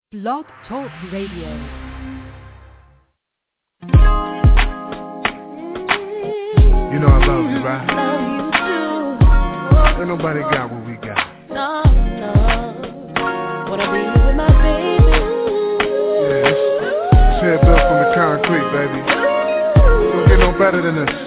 Blog Talk Radio. You know I love you, right? Love you too. Ain't nobody got what we got. No, wanna be with my baby. Yeah, this head built from the concrete, baby. Don't get no better than this.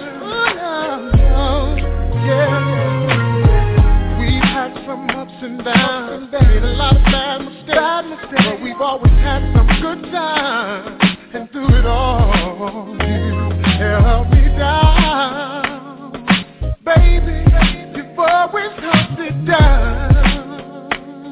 Yeah. We've had some ups and downs, made a lot of bad mistakes, but we've always had some good times. And through it all, you held me down, baby. You've always held it down.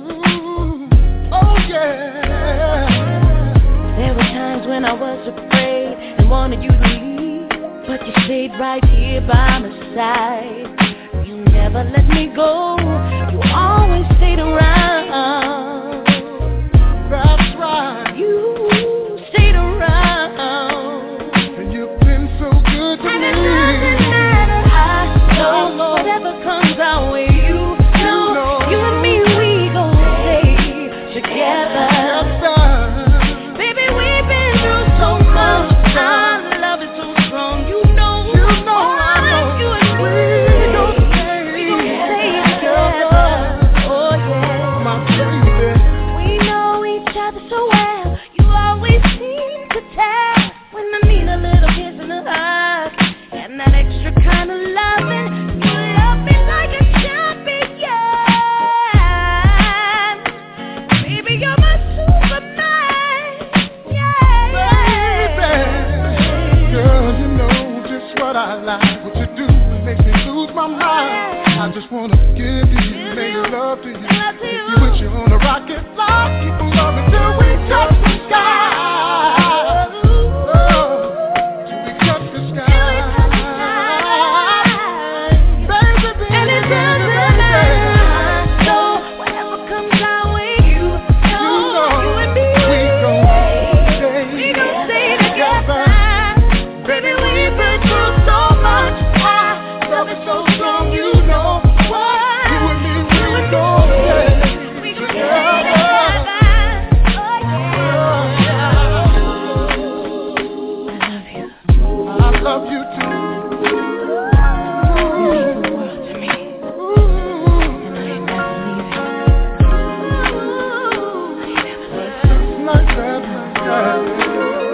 Oh yeah. There were times when I was afraid and wanted you to leave, but you stayed right here by my side. You never let me go. You always stayed around. That's right. You stayed around. And you've been so good to And me. it doesn't matter. I know whatever comes our way. You know, you and me, we gon' stay together. Baby, we've been through so much. Our love is so strong. You know I know. You and me, we gon' stay together. Oh yeah, My baby. we know each other so well. You always seem to tell when I need a little kiss and a hug and that extra kind of loving. You love me like a champion. Baby, you're my Superman. Yeah. Baby, girl, you know just what I like. What you do makes me lose my mind. I just wanna give you, make love to you. Take you with you on a rocket flight. Keep on loving till we touch the sky. Oh, till we touch the sky. Baby, baby, And it doesn't baby, matter. So whatever comes our way, you know, you and me, we gon' stay together. Baby, we've been through so much. Our love is so strong, you know what? You and me, we gon' stay We gon' stay together. together. Oh yeah. I love you. I love you too. You mean the world to me, Ooh. and I ain't never leaving. I ain't never leaving. Like that, like that.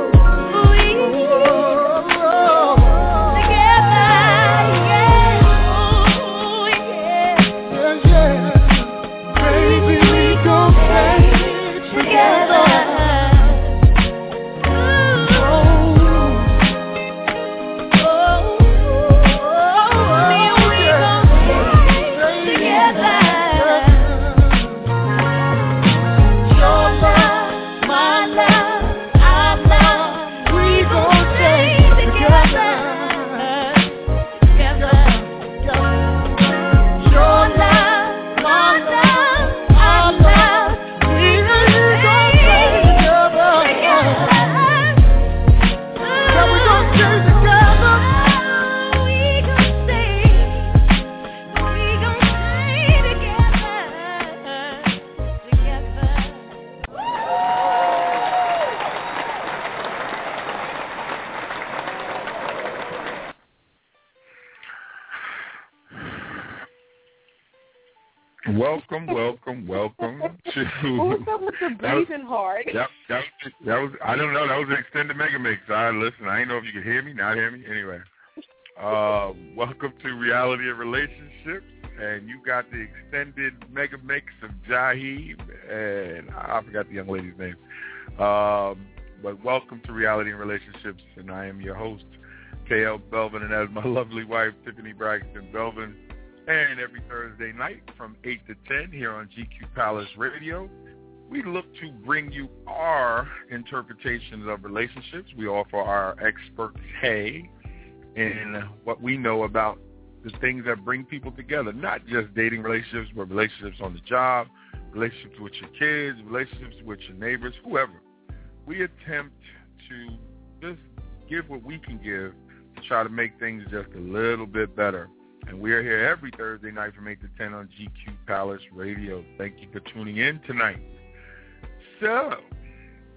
Welcome to. What's up with the breathing hard? That was. I don't know. That was an extended mega mix. Listen, I didn't know if you could hear me, not hear me. Anyway, welcome to Reality of Relationships, and you got the extended mega mix of Jaheem, and I forgot the young lady's name. But welcome to Reality and Relationships, and I am your host, KL Belvin, and as my lovely wife, Tiffany Braxton Belvin. And every Thursday night from 8 to 10 here on GQ Palace Radio, we look to bring you our interpretations of relationships. We offer our expertise in what we know about the things that bring people together, not just dating relationships, but relationships on the job, relationships with your kids, relationships with your neighbors, whoever. We attempt to just give what we can give to try to make things just a little bit better. And we are here every Thursday night from 8 to 10 on GQ Palace Radio. Thank you for tuning in tonight. So,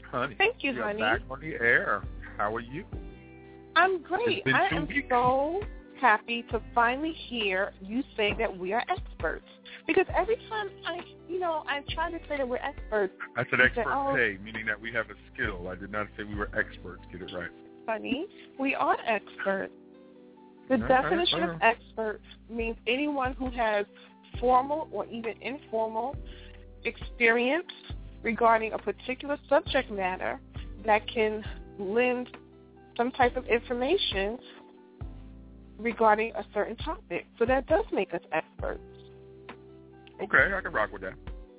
Honey, Thank you, you're honey. back on the air. How are you? I'm great. I am so happy to finally hear you say that we are experts. Because every time I try to say that we're experts. I said expert meaning that we have a skill. I did not say we were experts. Get it right. Honey, we are experts. The definition of expert means anyone who has formal or even informal experience regarding a particular subject matter that can lend some type of information regarding a certain topic. So that does make us experts. Okay, I can rock with that.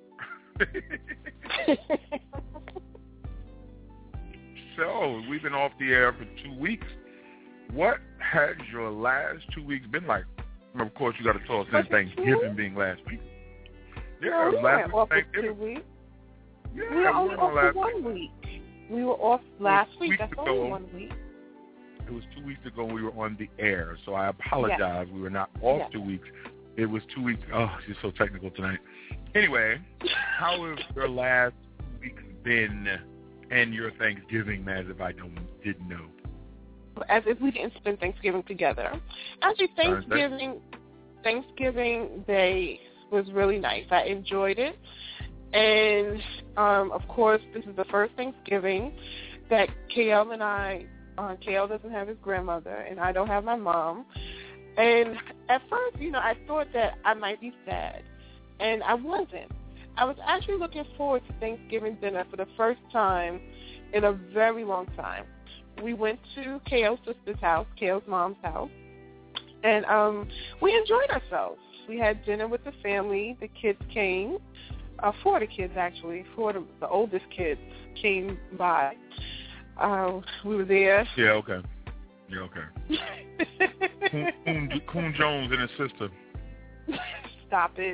So, we've been off the air for 2 weeks. What has your last 2 weeks been like? And of course, you got to tell us in Thanksgiving being last week. Yeah, we went off for 2 weeks. Yeah, we were only off for 1 week. We were off last week. That's only 1 week. It was 2 weeks ago we were on the air, so I apologize. Yes. We were not off 2 weeks. It was 2 weeks. Oh, she's so technical tonight. Anyway, how have your last 2 weeks been and your Thanksgiving, as if I didn't know? As if we didn't spend Thanksgiving together. Actually, Thanksgiving Day was really nice. I enjoyed it. And, of course, this is the first Thanksgiving that KL and I, KL doesn't have his grandmother, and I don't have my mom. And at first, I thought that I might be sad, and I wasn't. I was actually looking forward to Thanksgiving dinner for the first time in a very long time. We went to KL's sister's house, KL's mom's house, and we enjoyed ourselves. We had dinner with the family. The kids came. 4 of the kids, actually. 4 of the oldest kids came by. We were there. Yeah, okay. Coon Jones and his sister. Stop it.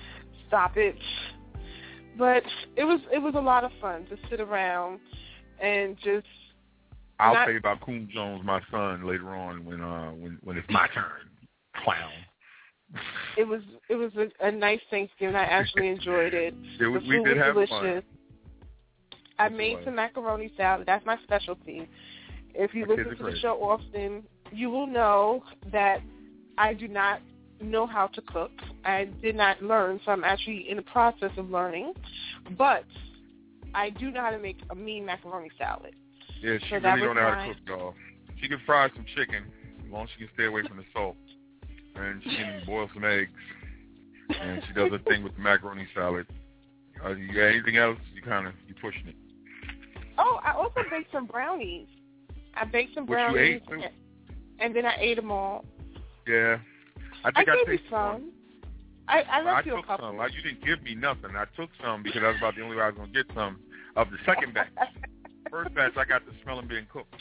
But it was a lot of fun to sit around and just. I'll tell you about Coon Jones, my son, later on when it's my turn. Clown. It was a nice Thanksgiving. I actually enjoyed it. We did have delicious. Fun. I made some macaroni salad. That's my specialty. If you listen to the show often, you will know that I do not know how to cook. I did not learn, so I'm actually in the process of learning. But I do know how to make a mean macaroni salad. Yeah, she really don't know how to cook, y'all. She can fry some chicken, as long as she can stay away from the salt. And she can boil some eggs. And she does her thing with the macaroni salad. You got anything else? You pushing it. Oh, I also baked some brownies. I baked some brownies. Which you ate, too? And then I ate them all. Yeah. I think I gave you some. I left you a couple. Some. You didn't give me nothing. I took some because I was about the only way I was going to get some of the second batch. First batch, I got to smell them being cooked.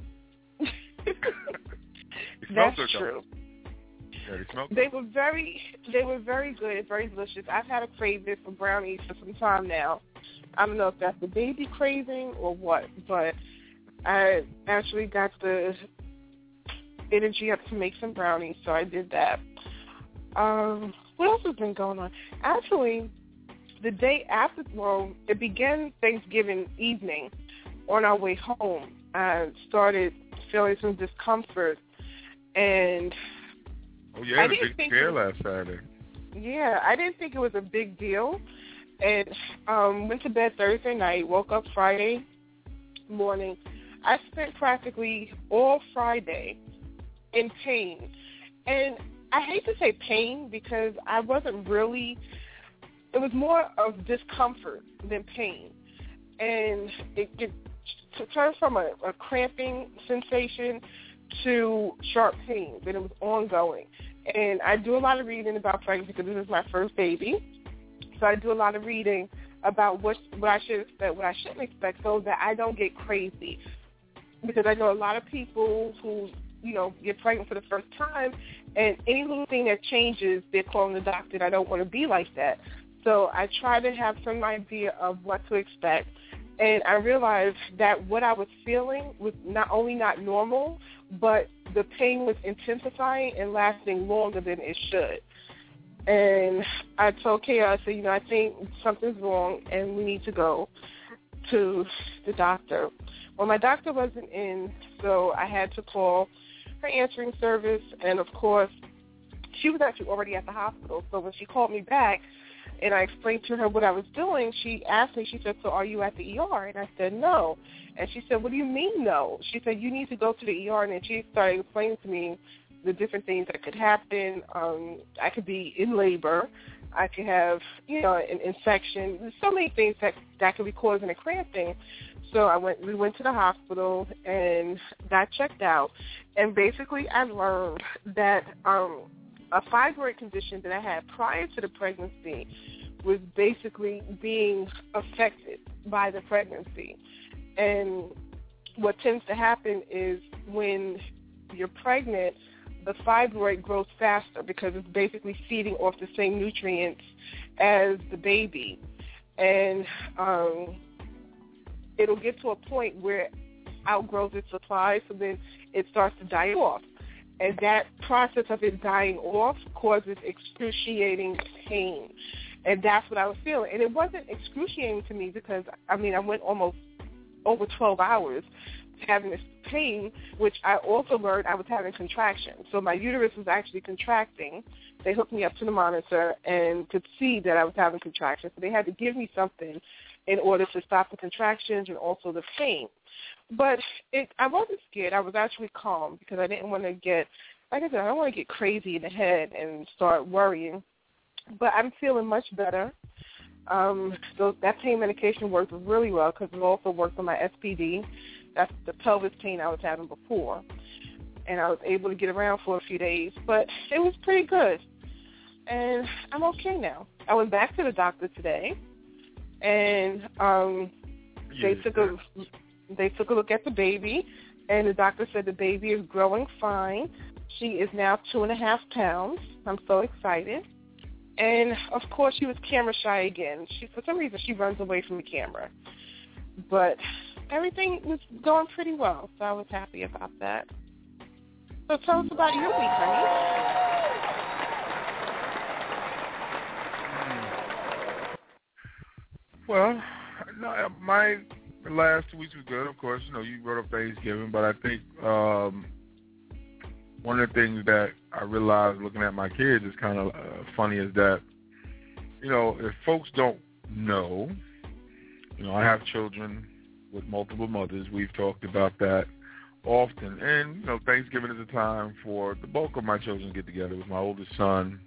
That's true. Yeah, they smell good. They were very good, very delicious. I've had a craving for brownies for some time now. I don't know if that's the baby craving or what, but I actually got the energy up to make some brownies, so I did that. What else has been going on? Actually, the day after, it began Thanksgiving evening. On our way home, I started feeling some discomfort, and I the big scare last Saturday. Yeah, I didn't think it was a big deal, and went to bed Thursday night, woke up Friday morning. I spent practically all Friday in pain, and I hate to say pain because I wasn't really, it was more of discomfort than pain, and it turned from a cramping sensation to sharp pain, and it was ongoing. And I do a lot of reading about pregnancy because this is my first baby. So I do a lot of reading about what I should expect, what I shouldn't expect, so that I don't get crazy. Because I know a lot of people who, get pregnant for the first time, and any little thing that changes, they're calling the doctor, and I don't want to be like that. So I try to have some idea of what to expect. And I realized that what I was feeling was not only not normal, but the pain was intensifying and lasting longer than it should. And I told Kay, I said, I think something's wrong and we need to go to the doctor. Well, my doctor wasn't in, so I had to call her answering service, and, of course, she was actually already at the hospital. So when she called me back and I explained to her what I was doing, she asked me, she said, so are you at the ER? And I said, no. And she said, what do you mean no? She said, you need to go to the ER. And then she started explaining to me the different things that could happen. I could be in labor. I could have, an infection. There's so many things that could be causing a cramping. So we went to the hospital and got checked out. And basically I learned that a fibroid condition that I had prior to the pregnancy was basically being affected by the pregnancy. And what tends to happen is when you're pregnant, the fibroid grows faster because it's basically feeding off the same nutrients as the baby. And it'll get to a point where it outgrows its supply, so then it starts to die off. And that process of it dying off causes excruciating pain. And that's what I was feeling. And it wasn't excruciating to me because, I went almost over 12 hours having this pain, which I also learned I was having contractions. So my uterus was actually contracting. They hooked me up to the monitor and could see that I was having contractions. So they had to give me something in order to stop the contractions and also the pain. But I wasn't scared. I was actually calm because I didn't want to get, like I said, I don't want to get crazy in the head and start worrying. But I'm feeling much better. So that pain medication worked really well because it also worked on my SPD. That's the pelvis pain I was having before. And I was able to get around for a few days. But it was pretty good. And I'm okay now. I went back to the doctor today. And they took a look at the baby, and the doctor said the baby is growing fine. She is now 2.5 pounds. I'm so excited. And, of course, she was camera shy again. For some reason, she runs away from the camera. But everything was going pretty well, so I was happy about that. So tell us about your week, honey. Well, no, my last 2 weeks was good. Of course, you brought up Thanksgiving, but I think one of the things that I realized looking at my kids is kind of funny is that, if folks don't know, I have children with multiple mothers. We've talked about that often. And, Thanksgiving is a time for the bulk of my children to get together with my oldest son,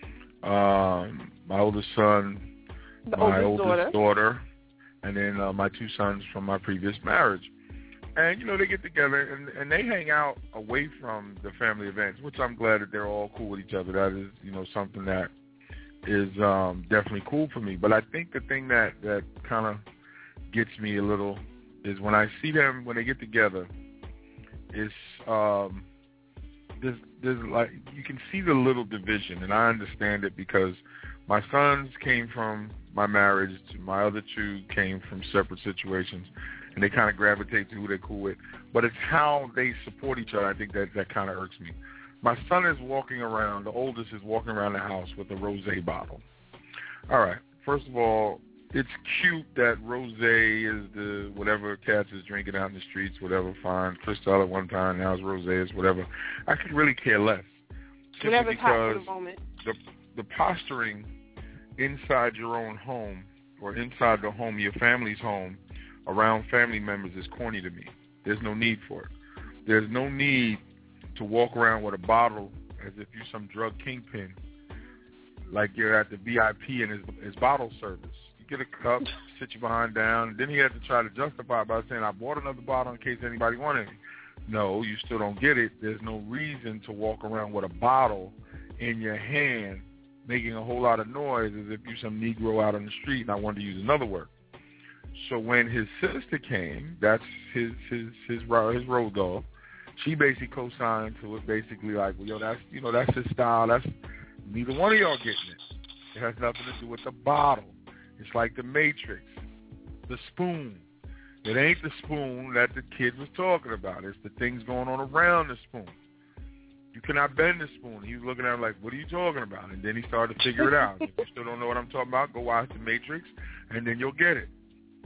my oldest daughter, and then my 2 sons from my previous marriage. And, they get together and they hang out away from the family events, which I'm glad that they're all cool with each other. That is, something that is definitely cool for me. But I think the thing that kind of gets me a little is when I see them, when they get together, it's there's like, you can see the little division, and I understand it because my sons came from my marriage, my other 2 came from separate situations, and they kind of gravitate to who they're cool with. But it's how they support each other. I think that kind of irks me. My son is walking around, the oldest is walking around the house with a rosé bottle. All right, first of all, it's cute that rosé is the whatever cats is drinking out in the streets, whatever, fine. Cristal at one time, now it's rosé, it's whatever. I could really care less. Whatever's hot for the moment. The posturing inside your own home or inside the home, your family's home, around family members is corny to me. There's no need for it. There's no need to walk around with a bottle as if you're some drug kingpin, like you're at the VIP in his bottle service. You get a cup, sit your behind down, and then he had to try to justify it by saying, I bought another bottle in case anybody wanted it. No, you still don't get it. There's no reason to walk around with a bottle in your hand making a whole lot of noise as if you're some Negro out on the street, and I wanted to use another word. So when his sister came, that's his road dog, she basically co-signed to it, basically like, well, that's his style. That's neither one of y'all getting it. It has nothing to do with the bottle. It's like the Matrix, the spoon. It ain't the spoon that the kid was talking about. It's the things going on around the spoon. You cannot bend the spoon. He was looking at him like, what are you talking about? And then he started to figure it out. If you still don't know what I'm talking about, go watch The Matrix, and then you'll get it.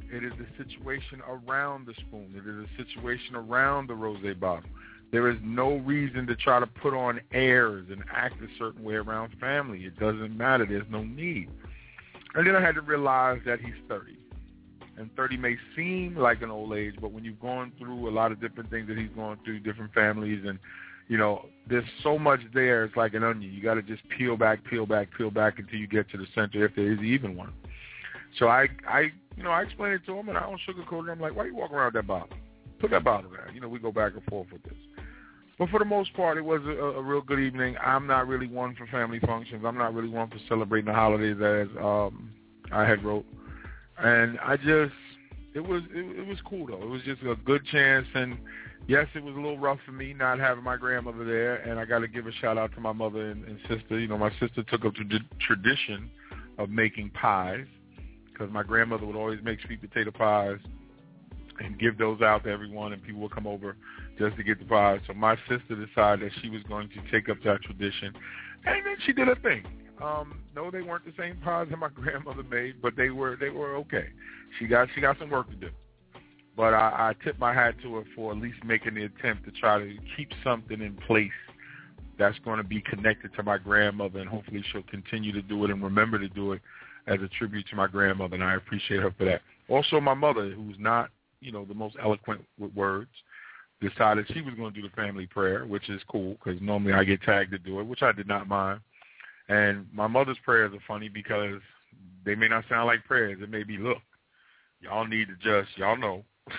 It is the situation around the spoon. It is a situation around the rosé bottle. There is no reason to try to put on airs and act a certain way around family. It doesn't matter. There's no need. And then I had to realize that he's 30. And 30 may seem like an old age, but when you've gone through a lot of different things that he's gone through, different families, and, you know, there's so much there. It's like an onion. You got to just peel back until you get to the center, if there is even one. So I explained it to him, and I don't sugarcoat it. I'm like, why you walking around with that bottle? Put that bottle down. You know, we go back and forth with this. But for the most part, it was a real good evening. I'm not really one for family functions. I'm not really one for celebrating the holidays as I had wrote. And it was cool, though. It was just a good chance. And, yes, it was a little rough for me not having my grandmother there. And I got to give a shout-out to my mother and sister. You know, my sister took up the tradition of making pies, because my grandmother would always make sweet potato pies and give those out to everyone, and people would come over just to get the pies. So my sister decided that she was going to take up that tradition, and then she did her thing. No, they weren't the same pies that my grandmother made, but they were okay. She got some work to do. But I tip my hat to her for at least making the attempt to try to keep something in place that's going to be connected to my grandmother, and hopefully she'll continue to do it and remember to do it as a tribute to my grandmother, and I appreciate her for that. Also, my mother, who's not, you know, the most eloquent with words, decided she was going to do the family prayer, which is cool because normally I get tagged to do it, which I did not mind. And my mother's prayers are funny because they may not sound like prayers. It may be, look, y'all need to just, y'all know.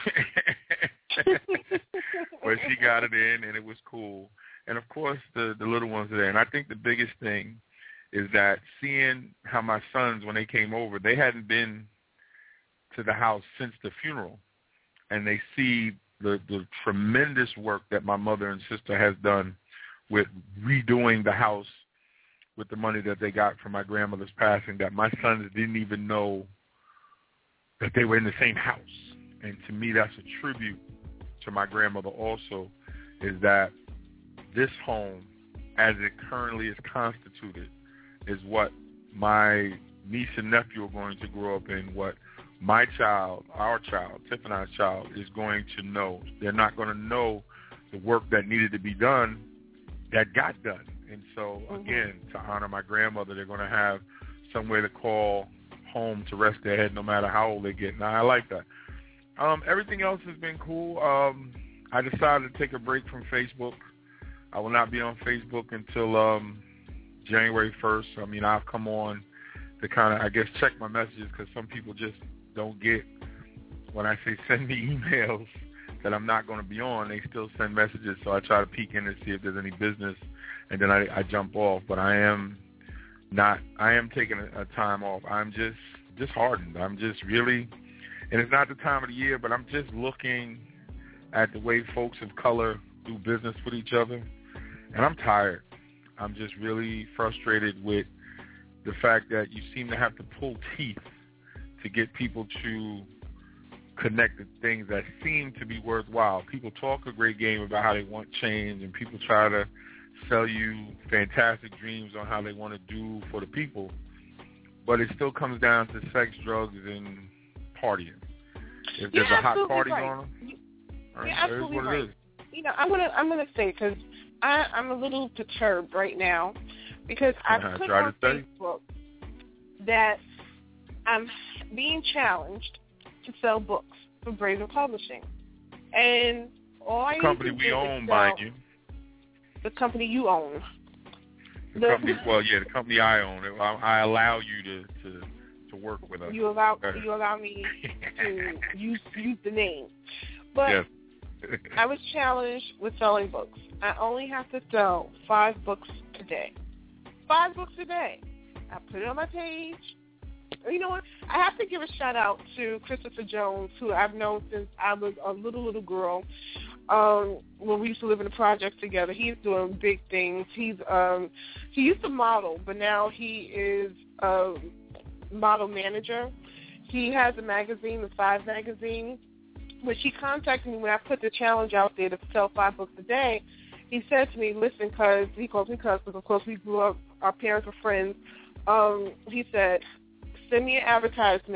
But she got it in, and it was cool. And, of course, the little ones are there. And I think the biggest thing is that seeing how my sons, when they came over, they hadn't been to the house since the funeral. And they see the tremendous work that my mother and sister has done with redoing the house with the money that they got from my grandmother's passing, that my sons didn't even know that they were in the same house. And to me, that's a tribute to my grandmother also, is that this home, as it currently is constituted, is what my niece and nephew are going to grow up in, what my child, our child, Tiff and I's child, is going to know. They're not going to know the work that needed to be done that got done. And so, again, to honor my grandmother, they're going to have somewhere to call home to rest their head no matter how old they get. Now, I like that. Everything else has been cool. I decided to take a break from Facebook. I will not be on Facebook until January 1st. I mean, I've come on to kind of, I guess, check my messages because some people just don't get when I say send me emails that I'm not going to be on. They still send messages, so I try to peek in to see if there's any business, and then I jump off. But I am taking a time off. I'm just hardened. I'm just really, and it's not the time of the year, but I'm just looking at the way folks of color do business with each other, and I'm tired. I'm just really frustrated with the fact that you seem to have to pull teeth to get people to connect to things that seem to be worthwhile. People talk a great game about how they want change, and people try to sell you fantastic dreams on how they want to do for the people, but it still comes down to sex, drugs, and partying. If there's a hot party going on, you're absolutely right. You know, I'm gonna say, because I'm a little perturbed right now because I put on Facebook that I'm being challenged to sell books for Brazen Publishing, and all I company we own, mind you. The company you own. The company I own. I allow you to work with us. You allow me to use the name, but. Yes. I was challenged with selling books. I only have to sell 5 books a day. 5 books a day. I put it on my page. You know what? I have to give a shout out to Christopher Jones, who I've known since I was a little girl. When we used to live in the projects together, he's doing big things. He used to model, but now he is a model manager. He has a magazine, the 5 magazine. When she contacted me when I put the challenge out there to sell 5 books a day, he said to me, listen, cuz, he calls me cuz, because of course we grew up, our parents were friends. He said, send me an advertisement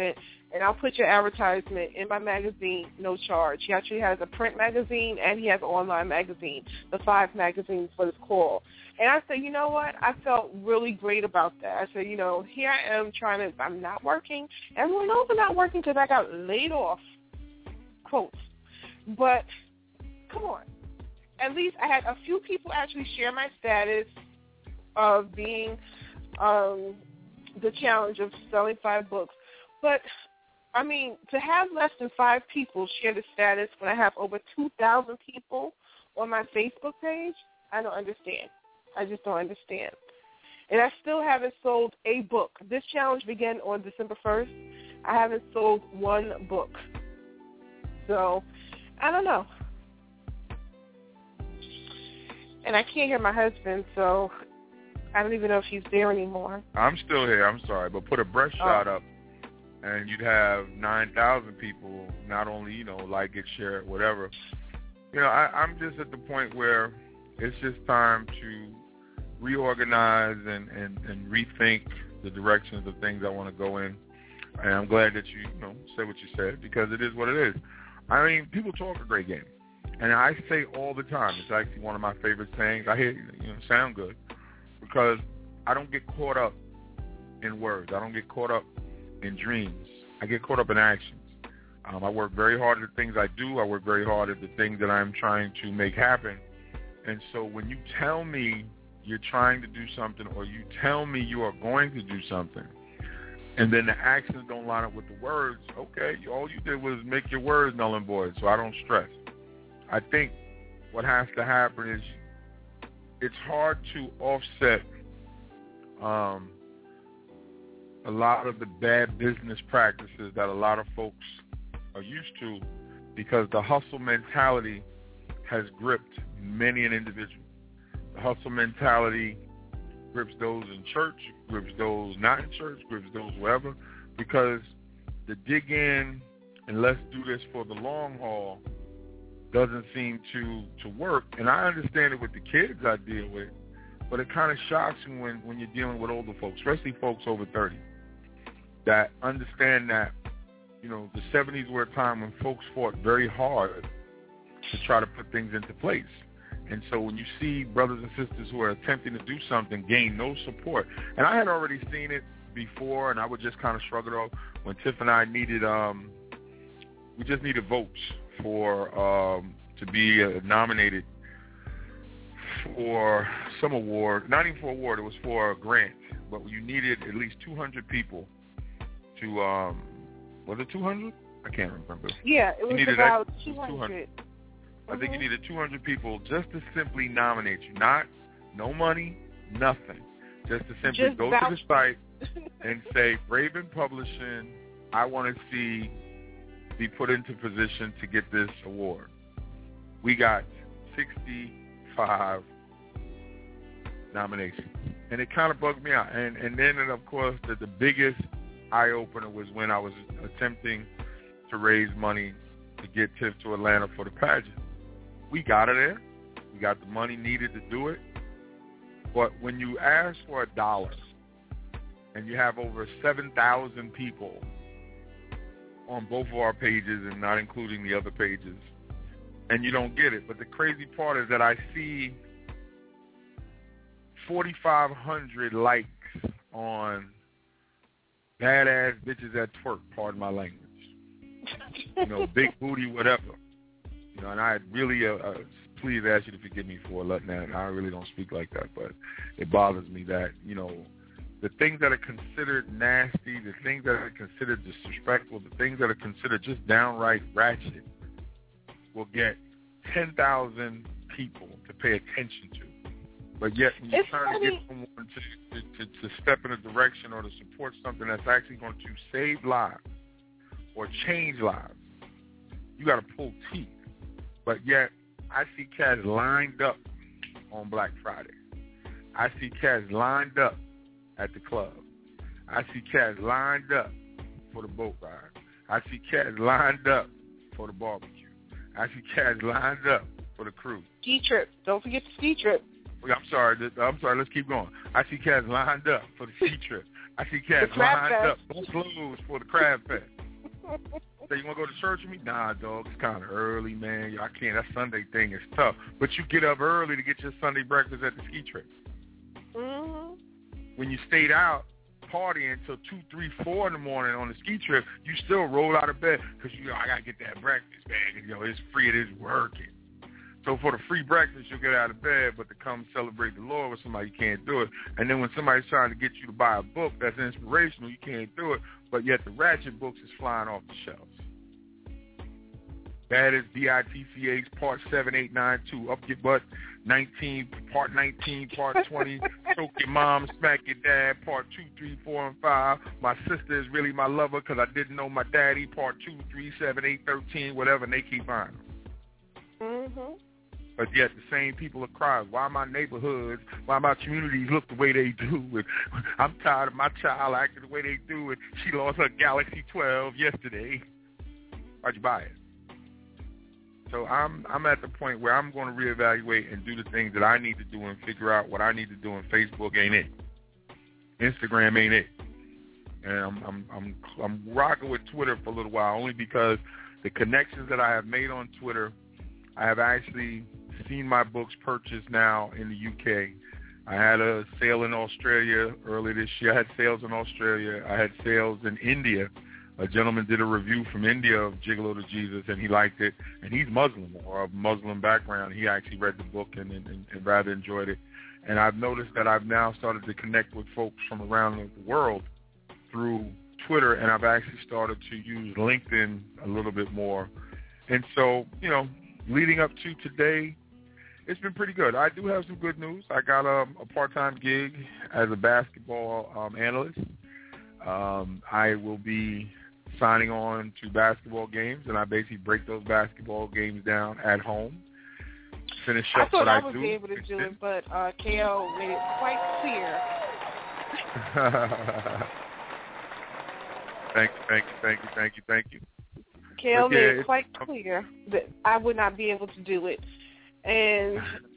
and I'll put your advertisement in my magazine, no charge. He actually has a print magazine, and he has an online magazine, the 5 magazines for this call. And I said, you know what? I felt really great about that. I said, here I am I'm not working. Everyone knows I'm not working because I got laid off, quotes. But come on. At least I had a few people actually share my status of being the challenge of selling 5 books. But, I mean, to have less than 5 people share the status when I have over 2,000 people on my Facebook page, I don't understand. I just don't understand. And I still haven't sold a book. This challenge began on December 1st. I haven't sold 1 book. So, I don't know. And I can't hear my husband, so I don't even know if he's there anymore. I'm still here. I'm sorry. But put a breast shot up, and you'd have 9,000 people not only, like it, share it, whatever. I'm just at the point where it's just time to reorganize and rethink the directions of things I want to go in. And I'm glad that you, said what you said, because it is what it is. I mean, people talk a great game. And I say all the time, it's actually one of my favorite sayings. I hear sound good, because I don't get caught up in words. I don't get caught up in dreams. I get caught up in actions. I work very hard at the things I do. I work very hard at the things that I'm trying to make happen. And so when you tell me you're trying to do something, or you tell me you are going to do something, and then the actions don't line up with the words, okay, all you did was make your words null and void, so I don't stress. I think what has to happen is it's hard to offset a lot of the bad business practices that a lot of folks are used to, because the hustle mentality has gripped many an individual. The hustle mentality grips those in church, grips those not in church, grips those wherever, because the dig in and let's do this for the long haul doesn't seem to work. And I understand it with the kids I deal with, but it kind of shocks me when you're dealing with older folks, especially folks over 30, that understand that, the 70s were a time when folks fought very hard to try to put things into place. And so when you see brothers and sisters who are attempting to do something gain no support, and I had already seen it before, and I would just kind of shrug it off when Tiff and I needed, we just needed votes for to be nominated for some award, not even for award, it was for a grant, but you needed at least 200 people to, was it 200? I can't remember. Yeah, it was about 200. I think you needed 200 people just to simply nominate you. No money, nothing. Just to simply go to the site and say, Raven Publishing, I want to be put into position to get this award. We got 65 nominations. And it kind of bugged me out. And then, of course, the biggest eye-opener was when I was attempting to raise money to get Tiff to Atlanta for the pageant. We got her there. We got the money needed to do it. But when you ask for $1 and you have over 7,000 people on both of our pages and not including the other pages, and you don't get it. But the crazy part is that I see 4,500 likes on badass bitches at twerk, pardon my language. Big booty, whatever. And I really, please ask you to forgive me for letting that. I really don't speak like that, but it bothers me that, the things that are considered nasty, the things that are considered disrespectful, the things that are considered just downright ratchet will get 10,000 people to pay attention to. But yet when you're trying to get someone to step in a direction or to support something that's actually going to save lives or change lives, you got to pull teeth. But yet I see cats lined up on Black Friday. I see cats lined up at the club. I see cats lined up for the boat ride. I see cats lined up for the barbecue. I see cats lined up for the cruise. Ski trip. Don't forget the ski trip. I'm sorry. Let's keep going. I see cats lined up for the ski trip. I see cats lined up, both clothes for the crab fest. Say, you want to go to church with me? Nah, dog, it's kind of early, man. I can't. That Sunday thing is tough. But you get up early to get your Sunday breakfast at the ski trip. Mm-hmm. When you stayed out partying until 2, 3, 4 in the morning on the ski trip, you still roll out of bed because, I got to get that breakfast, man. It's free. It is working. So for the free breakfast, you'll get out of bed, but to come celebrate the Lord with somebody, you can't do it. And then when somebody's trying to get you to buy a book that's inspirational, you can't do it, but yet the ratchet books is flying off the shelves. That is BITCH Part 7892, Up Your Butt 19, Part 19, Part 20, Choke Your Mom, Smack Your Dad, Part 2, 3, 4, and 5. My sister is really my lover because I didn't know my daddy, Part 2, 3, 7, 8, 13, whatever, and they keep buying them. Mm-hmm. But yet the same people are crying, why my neighborhoods, why my communities look the way they do. And I'm tired of my child acting the way they do. And she lost her Galaxy 12 yesterday. Why'd you buy it? So I'm at the point where I'm going to reevaluate and do the things that I need to do and figure out what I need to do. And Facebook ain't it. Instagram ain't it. And I'm rocking with Twitter for a little while only because the connections that I have made on Twitter, I have actually seen my books purchased now in the UK. I had a sale in Australia early this year. I had sales in Australia. I had sales in India. A gentleman did a review from India of Gigolo to Jesus, and he liked it. And he's Muslim or of Muslim background. He actually read the book and rather enjoyed it. And I've noticed that I've now started to connect with folks from around the world through Twitter, and I've actually started to use LinkedIn a little bit more. And so, leading up to today, it's been pretty good. I do have some good news. I got a part-time gig as a basketball analyst. I will be signing on to basketball games, and I basically break those basketball games down at home, finish up what I do. I thought I would be able to do it, but KO made it quite clear. Thank you. KO made it quite clear that I would not be able to do it. And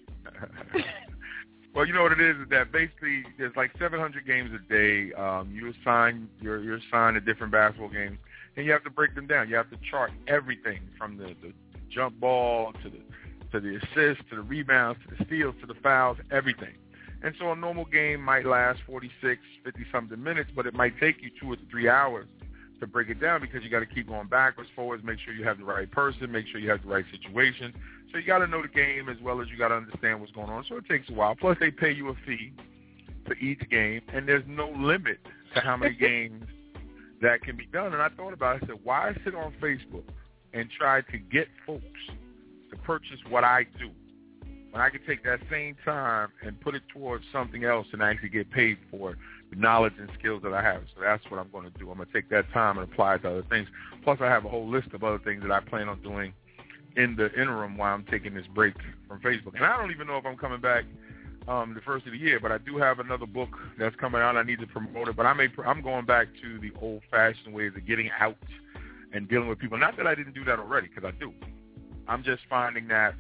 well, you know what it is that basically there's like 700 games a day. You're assigned to different basketball games, and you have to break them down. You have to chart everything from the jump ball to the assists, to the rebounds, to the steals, to the fouls, everything. And so a normal game might last 46, 50-something minutes, but it might take you 2 or 3 hours to break it down because you got to keep going backwards, forwards, make sure you have the right person, make sure you have the right situation. So you got to know the game as well as you got to understand what's going on. So it takes a while. Plus they pay you a fee for each game, and there's no limit to how many games that can be done. And I thought about it. I said, why sit on Facebook and try to get folks to purchase what I do when I could take that same time and put it towards something else and actually get paid for it, the knowledge and skills that I have. So that's what I'm going to do. I'm going to take that time and apply it to other things. Plus I have a whole list of other things that I plan on doing in the interim while I'm taking this break from Facebook. And I don't even know if I'm coming back the first of the year, but I do have another book that's coming out. I need to promote it, but I'm going back to the old-fashioned ways of getting out and dealing with people. Not that I didn't do that already, because I do. I'm just finding that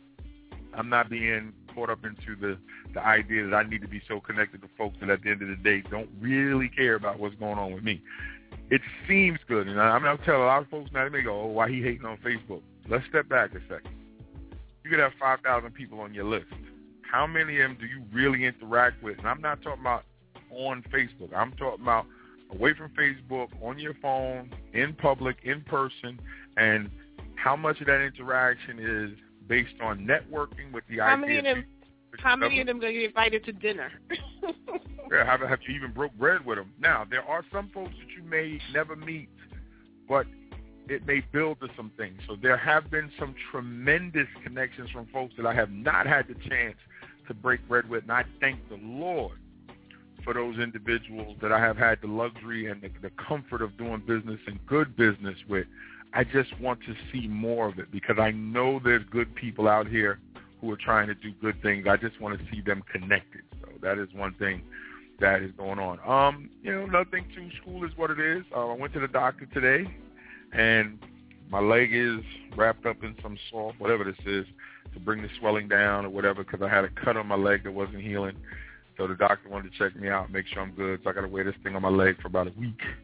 I'm not being caught up into the idea that I need to be so connected to folks that at the end of the day don't really care about what's going on with me. It seems good, and I'm telling a lot of folks now, they may go, oh, why he hating on Facebook? Let's step back a second. You could have 5,000 people on your list. How many of them do you really interact with? And I'm not talking about on Facebook. I'm talking about away from Facebook, on your phone, in public, in person, and how much of that interaction is based on networking with the idea. How many of them going to get invited to dinner? Yeah, have you even broke bread with them? Now, there are some folks that you may never meet, but it may build to some things. So there have been some tremendous connections from folks that I have not had the chance to break bread with, and I thank the Lord for those individuals that I have had the luxury and the comfort of doing business and good business with. I just want to see more of it because I know there's good people out here who are trying to do good things. I just want to see them connected. So that is one thing that is going on. Another thing too, school is what it is. I went to the doctor today, and my leg is wrapped up in some salt, whatever this is, to bring the swelling down or whatever, because I had a cut on my leg that wasn't healing. So the doctor wanted to check me out, make sure I'm good. So I got to wear this thing on my leg for about a week.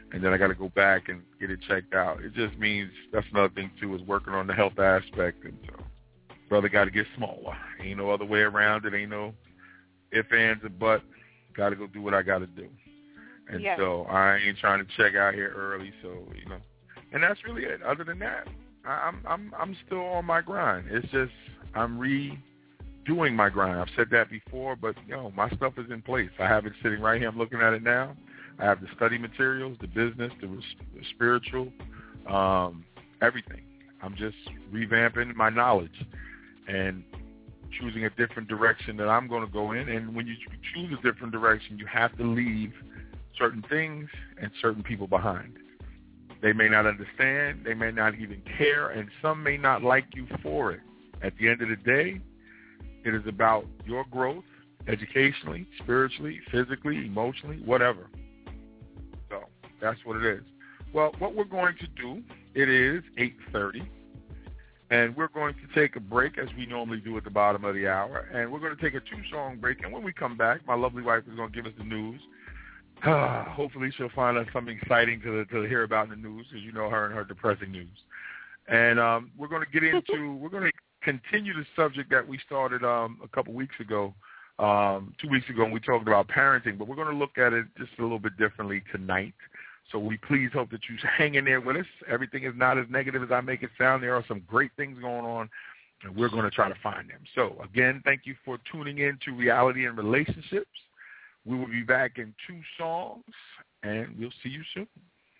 and then I got to go back and get it checked out. It just means that's another thing, too, is working on the health aspect. And so brother got to get smaller. Ain't no other way around it. Ain't no ifs, ands, or buts. Got to go do what I got to do. And yes. So I ain't trying to check out here early. So, you know, and that's really it. Other than that, I'm still on my grind. It's just I'm redoing my grind. I've said that before, but, you know, my stuff is in place. I have it sitting right here. I'm looking at it now. I have the study materials, the business, the spiritual, everything. I'm just revamping my knowledge and choosing a different direction that I'm going to go in. And when you choose a different direction, you have to leave certain things and certain people behind. They may not understand. They may not even care. And some may not like you for it. At the end of the day, it is about your growth educationally, spiritually, physically, emotionally, whatever. So that's what it is. Well, what we're going to do, it is 8:30, and we're going to take a break as we normally do at the bottom of the hour, and we're going to take a 2-song break, and when we come back, my lovely wife is going to give us the news. Hopefully she'll find us something exciting to hear about in the news, because you know her and her depressing news. And we're going to get into, we're going to continue the subject that we started a couple weeks ago, 2 weeks ago, when we talked about parenting, but we're going to look at it just a little bit differently tonight. So we please hope that you hang in there with us. Everything is not as negative as I make it sound. There are some great things going on, and we're going to try to find them. So, again, thank you for tuning in to Reality and Relationships. We will be back in 2 songs, and we'll see you soon.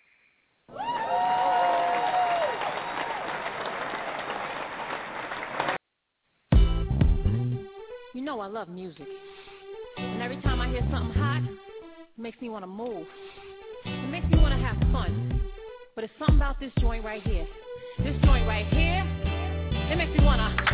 You know I love music, and every time I hear something hot, it makes me want to move. It makes me want to have fun, but it's something about this joint right here. This joint right here, it makes me want to,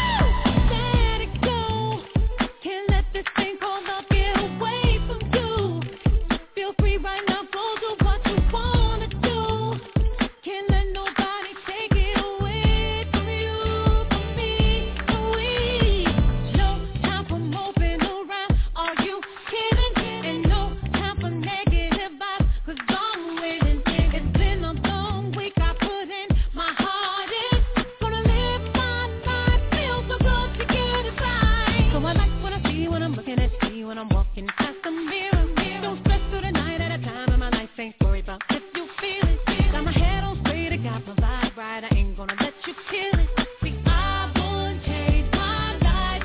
let it go. Can't let this thing called love get away from you. Feel free right now, go do what you want to do. Can't let nobody take it away from you, from me, from we. No time for moping around, are you kidding? And no time for negative vibes. Cause I'm waiting, it's been a long week, I put in my heart in. Gonna live my life, feel so good to get it right. So I like what I see when I'm looking at you, when I'm walking past the mirror. Don't stress through the night at a time in my life, ain't worried about if you feel it. Got my head on straight, I got my vibe right, I ain't gonna let you kill it. See, I wouldn't change my life,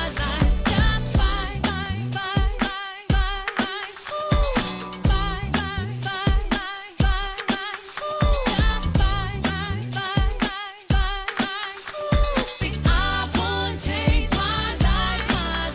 just bye, bye, bye, bye, bye, ooh, bye, bye, bye, bye, bye, ooh, bye, bye, bye, bye, bye, ooh. See, I wouldn't change my life,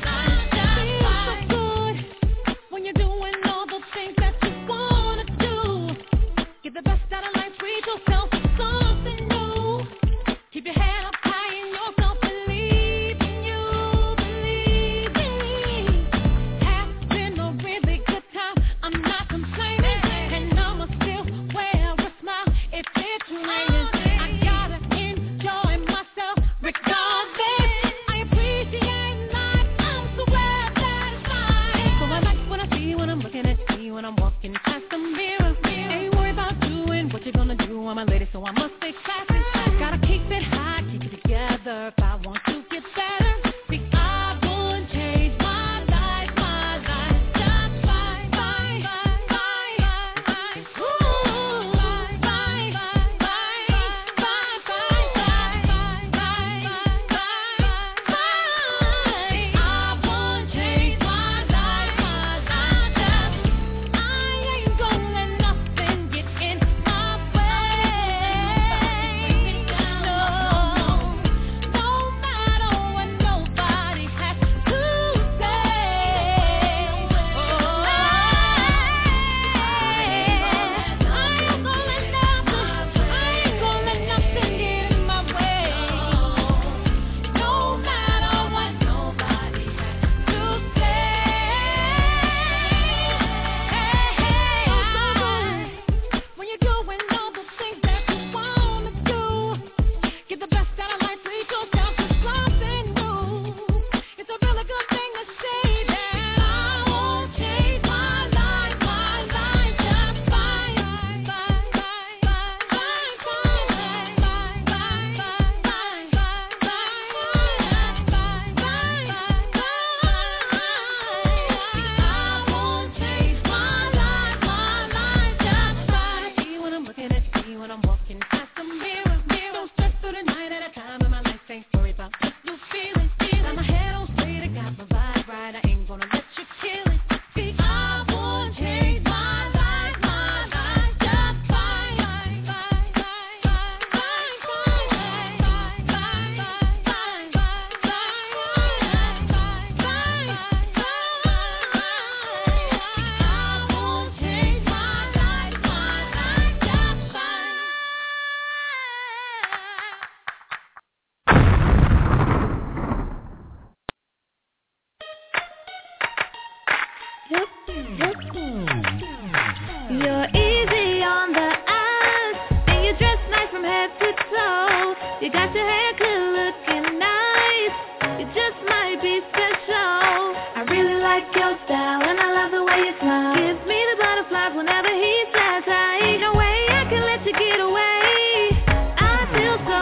just bye. Feels so good when you're doing all the things that you wanna do. Get the best out of life, treat yourself to something new. Keep your head up high in yourself, believe in you, believe in. Has been a really good time, I'm not complaining, and I'ma still wear a smile if it's raining. I gotta enjoy myself regardless. I appreciate life, I'm so glad that it's mine. So I like what I see when I'm looking at you, when I'm walking past the mirror. Ain't worried about doing what you're gonna do, I'm a lady, so I must stay classy. Gotta keep it high, keep it together if I want to get better. See, I wouldn't change my life, just bye, bye, bye, bye, bye, ooh, bye, bye, bye, bye, bye, bye, bye, bye, bye, bye. I wouldn't change my life, I ain't gonna let nothing get in my way. No got your hair good, looking nice. You just might be special. I really like your style, and I love the way you smile. Gives me the butterflies whenever he says hi. Ain't no way I can let you get away. I feel so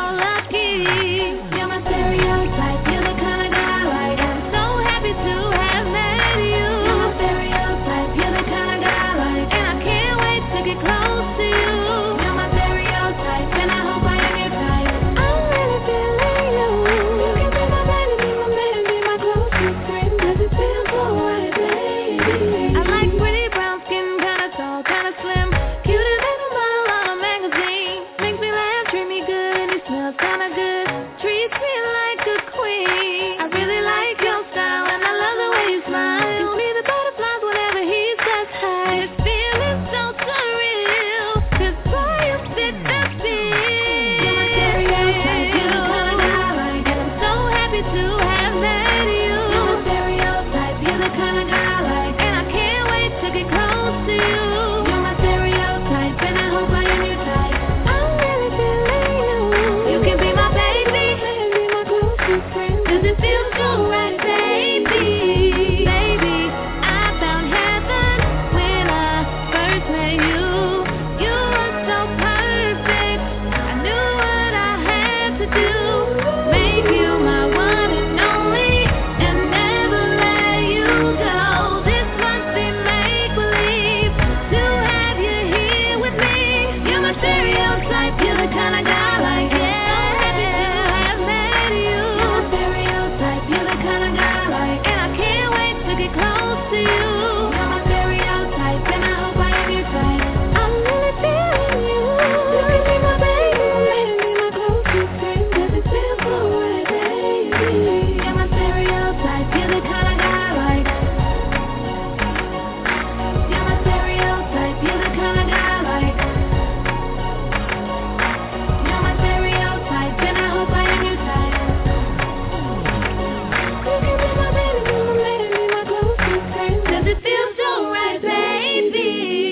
lucky. You're my stereotype. You're the kind of guy I like. I'm so happy to have met you. You're my stereotype. You're the kind of guy I like, and I can't wait to get close to you. You're my stereotype, and I hope I am your type. I'm really feeling you. You can be my baby, be my man, be my closest friend. Does it feel so right, baby? I like pretty brown skin, kinda tall, kinda slim, cuter than a model on a magazine. Makes me laugh, treat me good, and he smells kinda good. Treats me like a queen. I really like your style, and I love the way you smile. Gives me the butterflies whenever he says hi. This feeling's so surreal. This boy, you fit the bill. You're my stereotype. You're the kind of guy I like, and I'm so happy to have met you. You're my stereotype. You're the kind of guy I like, and I can't wait to get close to you. You're my stereotype, and I hope I am your type. I'm really feeling you. You can be my baby, and be my closest friend. Does it feel so right, baby? Baby, I found heaven when I first met you. You were so perfect. I knew what I had to do. Make you my one and only, and never let you go. This must be make-believe to have you here with me. You're my stereotype. You're the kind of guy I like. So happy to have met you. You're my stereotype. You're the kind of guy I like, and I can't wait to get close to you. You're my stereotype, and I hope I am your type. I'm really feeling you. You can be my baby, and be my closest friend. Does it feel so right, baby? You're my stereotype. You're the kind of guy I like. You're my stereotype. You're the kind of guy I like. You're my stereotype, and I hope I am your type. You can be my baby, be my man, be my closest friend. Does it feel so right, baby?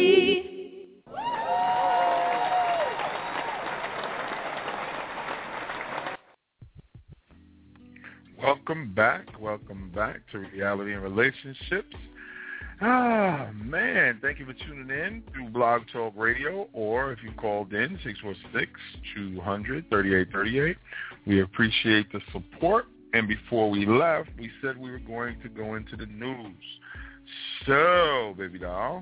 Welcome back to Reality and Relationships. Ah, man, thank you for tuning in through Blog Talk Radio, or if you called in, 646-200-3838. We appreciate the support. And before we left, we said we were going to go into the news. So, baby doll,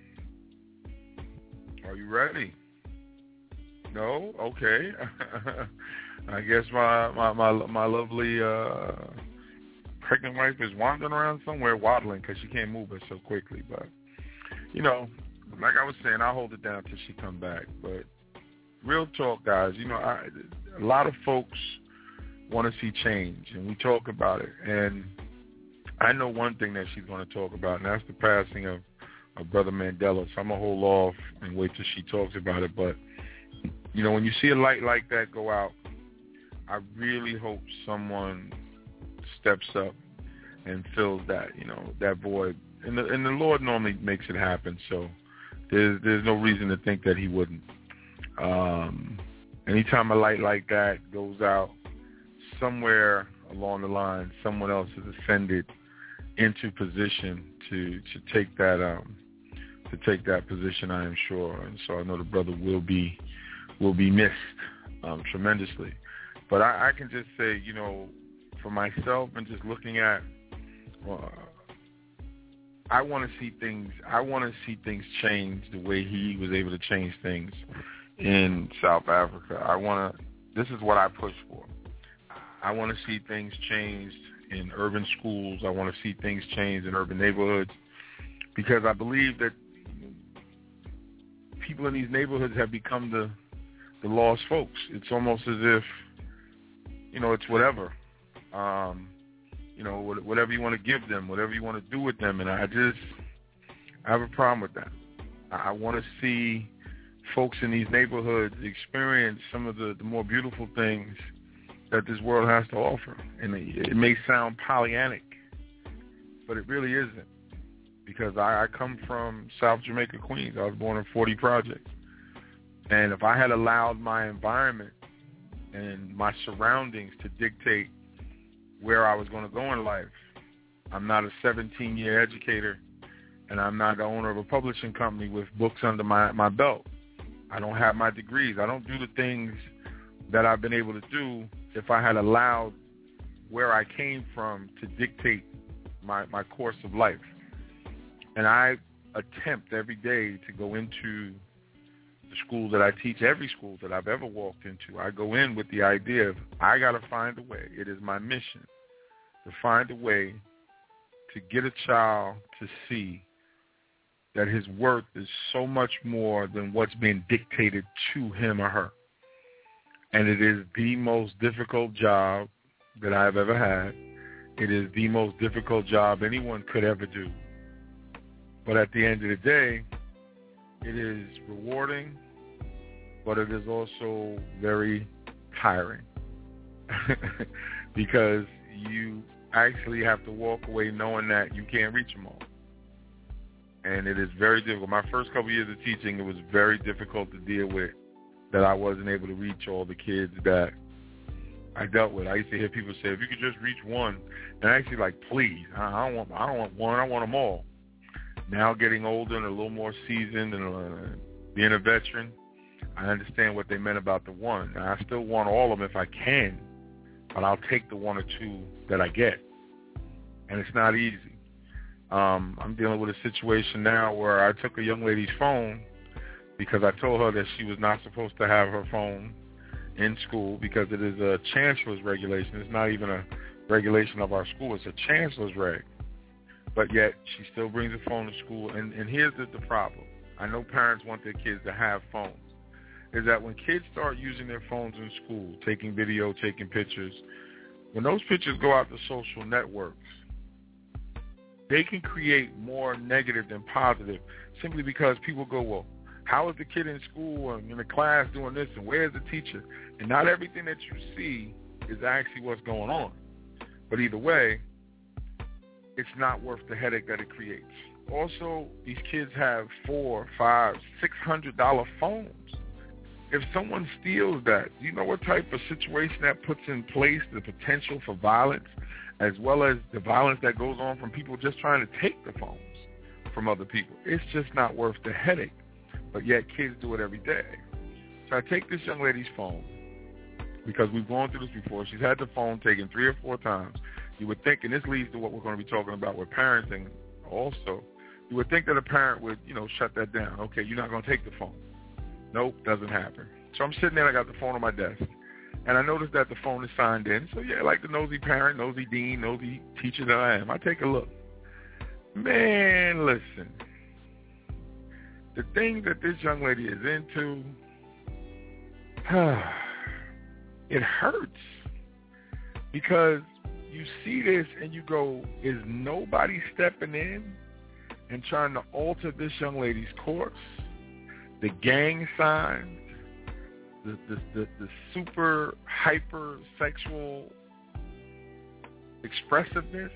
are you ready? No? Okay. I guess my lovely pregnant wife is wandering around somewhere waddling because she can't move it so quickly. But, you know, like I was saying, I'll hold it down till she come back. But real talk, guys, you know, a lot of folks want to see change, and we talk about it. And I know one thing that she's going to talk about, and that's the passing of Brother Mandela. So I'm going to hold off and wait till she talks about it. But, you know, when you see a light like that go out, I really hope someone steps up and fills that, you know, that void. And the Lord normally makes it happen, so there's no reason to think that he wouldn't. Anytime a light like that goes out, somewhere along the line, someone else is ascended into position to take that position, I am sure. And so I know the brother will be missed tremendously. But I can just say, you know, for myself and just looking at, I want to see things change the way he was able to change things in South Africa. This is what I push for. I want to see things changed in urban schools. I want to see things changed in urban neighborhoods, because I believe that people in these neighborhoods have become the lost folks. It's almost as if, you know, it's whatever. You know, whatever you want to give them, whatever you want to do with them. And I have a problem with that. I want to see folks in these neighborhoods experience some of the more beautiful things that this world has to offer. And it may sound Pollyannic, but it really isn't. Because I come from South Jamaica, Queens. I was born in 40 Projects. And if I had allowed my environment and my surroundings to dictate where I was going to go in life. I'm not a 17-year educator, and I'm not the owner of a publishing company with books under my belt. I don't have my degrees. I don't do the things that I've been able to do if I had allowed where I came from to dictate my course of life. And I attempt every day to go into the school that I teach, every school that I've ever walked into. I go in with the idea of I got to find a way. It is my mission to find a way to get a child to see that his worth is so much more than what's being dictated to him or her. And it is the most difficult job that I've ever had. It is the most difficult job anyone could ever do. But at the end of the day, it is rewarding, but it is also very tiring because you actually have to walk away knowing that you can't reach them all. And it is very difficult. My first couple of years of teaching, it was very difficult to deal with that I wasn't able to reach all the kids that I dealt with. I used to hear people say, if you could just reach one, and I actually like, please, I don't want one, I want them all. Now getting older and a little more seasoned and being a veteran, I understand what they meant about the one. Now, I still want all of them if I can, but I'll take the one or two that I get. And it's not easy. I'm dealing with a situation now where I took a young lady's phone because I told her that she was not supposed to have her phone in school because it is a chancellor's regulation. It's not even a regulation of our school. It's a chancellor's reg. But yet she still brings a phone to school. And here's the problem. I know parents want their kids to have phones. Is that when kids start using their phones in school, taking video, taking pictures, when those pictures go out to social networks, they can create more negative than positive simply because people go, well, how is the kid in school and in the class doing this and where's the teacher? And not everything that you see is actually what's going on. But either way, it's not worth the headache that it creates. Also, these kids have $400, $500, $600 phones. If someone steals that, do you know what type of situation that puts in place the potential for violence, as well as the violence that goes on from people just trying to take the phones from other people? It's just not worth the headache. But yet kids do it every day. So I take this young lady's phone because we've gone through this before. She's had the phone taken 3 or 4 times. You would think, and this leads to what we're going to be talking about with parenting also, you would think that a parent would, shut that down. Okay, you're not going to take the phone. Nope, doesn't happen. So I'm sitting there, I got the phone on my desk, and I noticed that the phone is signed in. So, yeah, like the nosy parent, nosy dean, nosy teacher that I am, I take a look. Man, listen. The thing that this young lady is into, it hurts because you see this and you go, is nobody stepping in and trying to alter this young lady's course? The gang signs, the super hyper sexual expressiveness,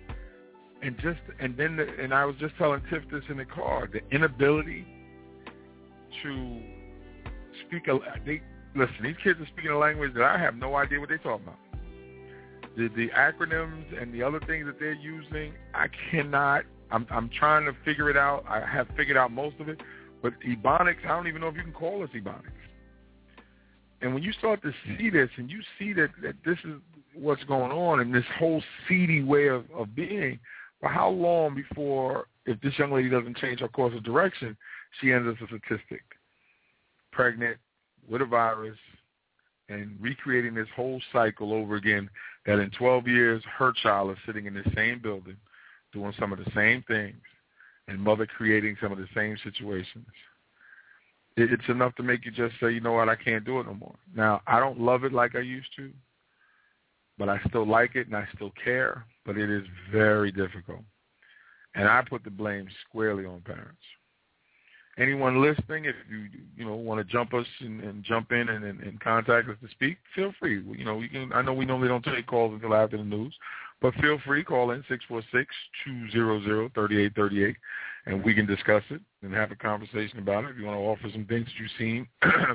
and I was just telling Tiff this in the car, the inability to speak listen, these kids are speaking a language that I have no idea what they're talking about. The acronyms and the other things that they're using, I cannot. I'm trying to figure it out. I have figured out most of it, but Ebonics, I don't even know if you can call this Ebonics. And when you start to see this, and you see that this is what's going on in this whole seedy way of being, well, how long before, if this young lady doesn't change her course of direction, she ends as a statistic, pregnant with a virus, and recreating this whole cycle over again, that in 12 years, her child is sitting in the same building, doing some of the same things, and mother creating some of the same situations. It's enough to make you just say, you know what, I can't do it no more. Now, I don't love it like I used to, but I still like it and I still care, but it is very difficult. And I put the blame squarely on parents. Anyone listening, if you want to jump us and jump in and contact us to speak, feel free. You can. I know we normally don't take calls until after the news, but feel free, call in 646-200-3838, and we can discuss it and have a conversation about it. If you want to offer some things that you've seen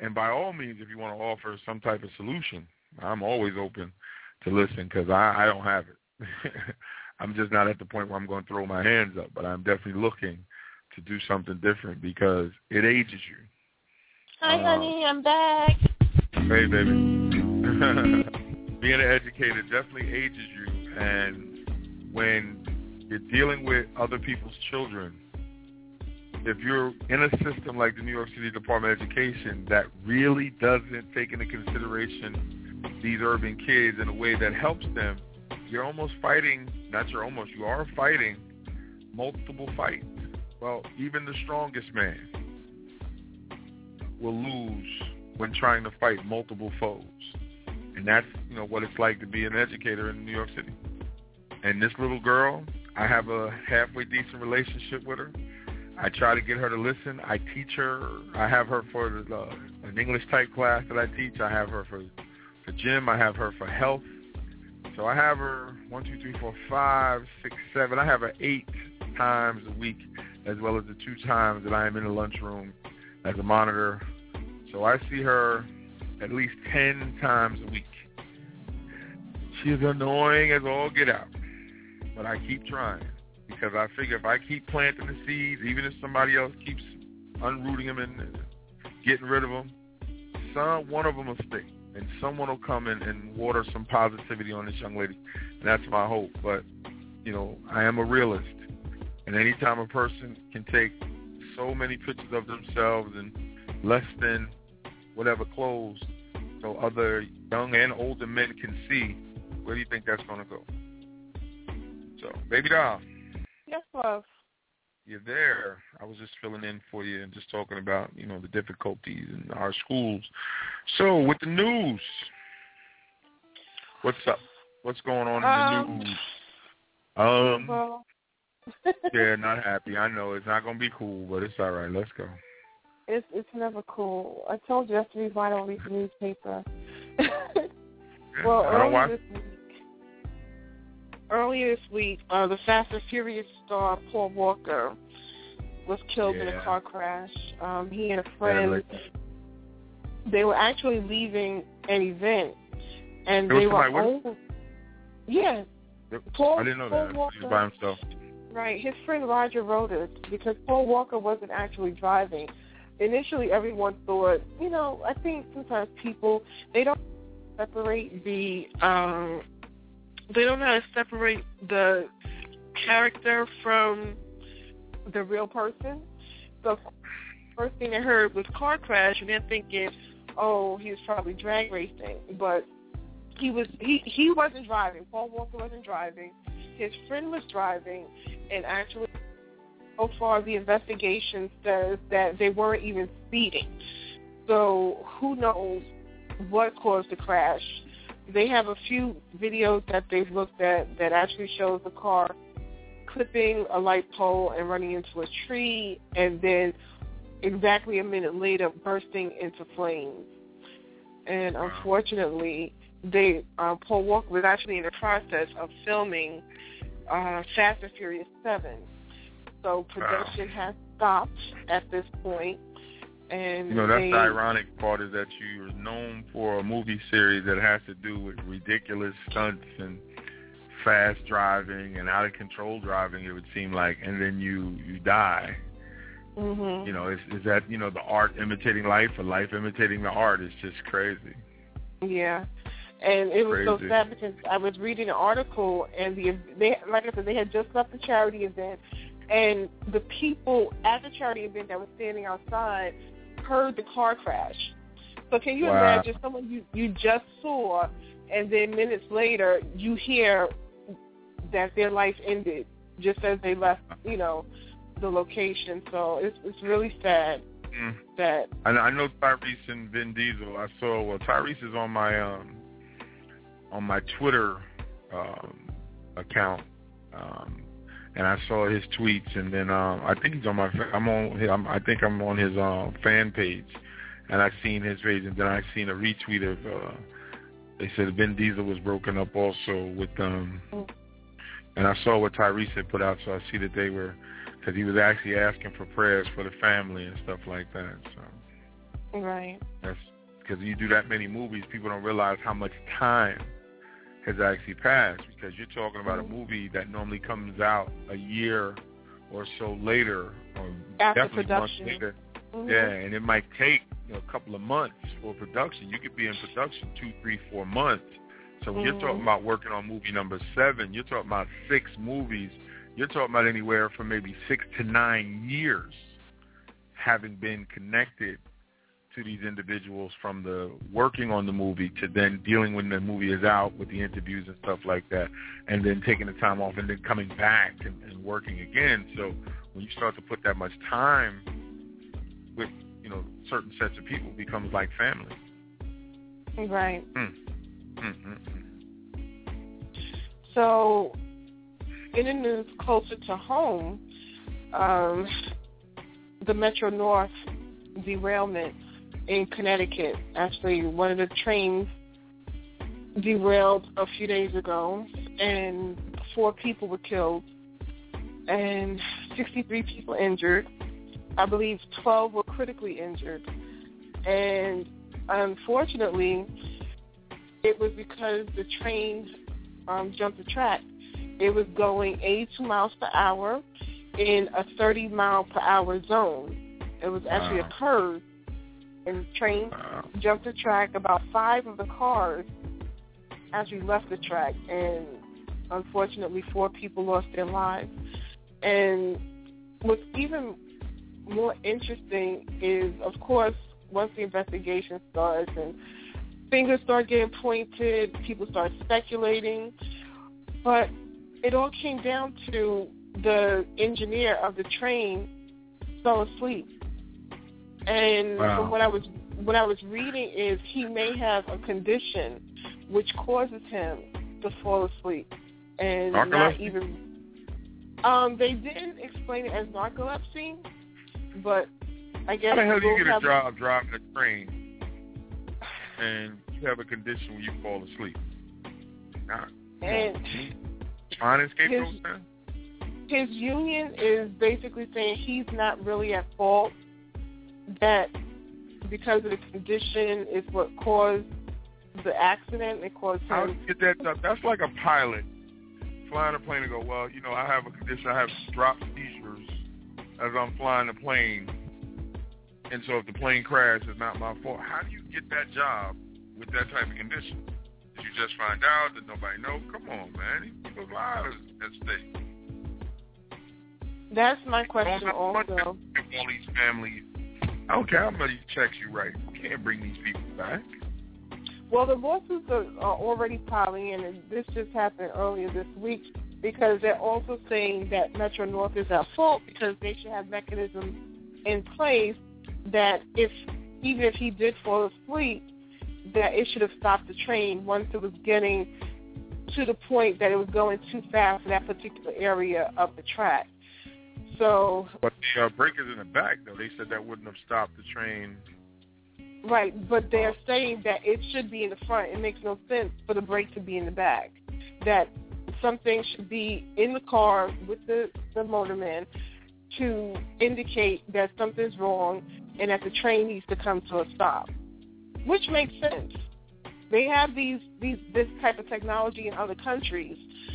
And by all means, if you want to offer some type of solution, I'm always open to listen because I don't have it. I'm just not at the point where I'm going to throw my hands up, but I'm definitely looking to do something different because it ages you. Hi, honey, I'm back. Hey, baby. Being an educator definitely ages you, and when you're dealing with other people's children, if you're in a system like the New York City Department of Education that really doesn't take into consideration these urban kids in a way that helps them, you're almost fighting, you are fighting multiple fights. Well, even the strongest man will lose when trying to fight multiple foes. And that's, what it's like to be an educator in New York City. And this little girl, I have a halfway decent relationship with her. I try to get her to listen. I teach her. I have her for an English type class that I teach. I have her for gym. I have her for health. So I have her 1, 2, 3, 4, 5, 6, 7. I have her 8 times a week, as well as the 2 times that I am in the lunchroom as a monitor. So I see her at least 10 times a week. She's annoying as all get out, but I keep trying because I figure if I keep planting the seeds, even if somebody else keeps unrooting them and getting rid of them, one of them will stick, and someone will come in and water some positivity on this young lady, and that's my hope. But, I am a realist, and anytime a person can take so many pictures of themselves in less than whatever clothes so other young and older men can see, where do you think that's going to go? So, baby doll. Yes, love. You're there. I was just filling in for you and just talking about, the difficulties in our schools. So, with the news, what's up? What's going on in the news? Well. Yeah, not happy. I know it's not going to be cool, but it's all right. Let's go. It's never cool. I told you yesterday why I don't read the newspaper. Well, earlier this week, the Fast and Furious star Paul Walker was killed in a car crash. He and a friend, they were actually leaving an event, and they were old. Yeah. Paul, I didn't know Paul that. Walker, he was by himself. Right. His friend Roger wrote it because Paul Walker wasn't actually driving. Initially, everyone thought, I think sometimes people, they don't separate they don't know how to separate the character from the real person. So first thing I heard was car crash, and they're thinking, oh, he was probably drag racing. But he wasn't driving. Paul Walker wasn't driving. His friend was driving, and actually, so far the investigation says that they weren't even speeding. So who knows what caused the crash. They have a few videos that they've looked at that actually shows the car clipping a light pole and running into a tree, and then exactly a minute later bursting into flames. And unfortunately, Paul Walker was actually in the process of filming Fast and Furious 7. So production has stopped at this point. And that's the ironic part, is that you're known for a movie series that has to do with ridiculous stunts and fast driving and out of control driving, it would seem like, and then you die. Mm-hmm. Is that, the art imitating life or life imitating the art? It's just crazy. Yeah. And it was so sad because I was reading an article, and like I said, they had just left the charity event, and the people at the charity event that was standing outside heard the car crash. So can you imagine someone you just saw, and then minutes later you hear that their life ended just as they left, the location. So it's really sad. That I know Tyrese and Vin Diesel. I saw Tyrese is on my Twitter account, and I saw his tweets, and then I think he's on I think I'm on his fan page, and I seen his page, and then I seen a retweet of they said Vin Diesel was broken up also with and I saw what Tyrese had put out, so I see that they were, because he was actually asking for prayers for the family and stuff like that. So Right. That's because you do that many movies, people don't realize how much time has actually passed, because you're talking about a movie that normally comes out a year or so later, or after definitely production. months later. Yeah, and it might take a couple of months for production. You could be in production 2, 3, 4 months. So when you're talking about working on movie number 7, you're talking about 6 movies. You're talking about anywhere from maybe 6 to 9 years having been connected to these individuals, from the working on the movie to then dealing when the movie is out with the interviews and stuff like that, and then taking the time off and then coming back and working again. So when you start to put that much time with, certain sets of people, it becomes like family. Right. So in the news closer to home, the Metro North derailment in Connecticut. Actually, one of the trains derailed a few days ago, and 4 people were killed and 63 people injured. I believe 12 were critically injured. And unfortunately, it was because the train jumped the track. It was going 82 miles per hour in a 30-mile-per-hour zone. It was actually a curve, and the train jumped the track. About 5 of the cars actually left the track, and unfortunately 4 people lost their lives. And what's even more interesting is, of course, once the investigation starts and fingers start getting pointed, people start speculating, but it all came down to the engineer of the train fell asleep. And from what I was reading is he may have a condition which causes him to fall asleep, and narcolepsy? Not even. They didn't explain it as narcolepsy, but I guess. How the hell do you get a job driving a train and you have a condition where you fall asleep? And Fine escape those things? His union is basically saying he's not really at fault, that because of the condition is what caused the accident. It caused him. How do you get that done? That's like a pilot flying a plane and go, well, I have a condition. I have drop seizures as I'm flying the plane. And so if the plane crashes, it's not my fault. How do you get that job with that type of condition? Did you just find out? Did nobody know? Come on, man. These people's lives at stake. That's my question also. All these families, I don't care how many checks you write. You can't bring these people back. Well, the lawsuits are already piling in, and this just happened earlier this week, because they're also saying that Metro North is at fault because they should have mechanisms in place that even if he did fall asleep, that it should have stopped the train once it was getting to the point that it was going too fast for that particular area of the track. So, but the brake is in the back, though. They said that wouldn't have stopped the train. Right, but they're saying that it should be in the front. It makes no sense for the brake to be in the back. That something should be in the car with the motorman to indicate that something's wrong and that the train needs to come to a stop, which makes sense. They have this type of technology in other countries.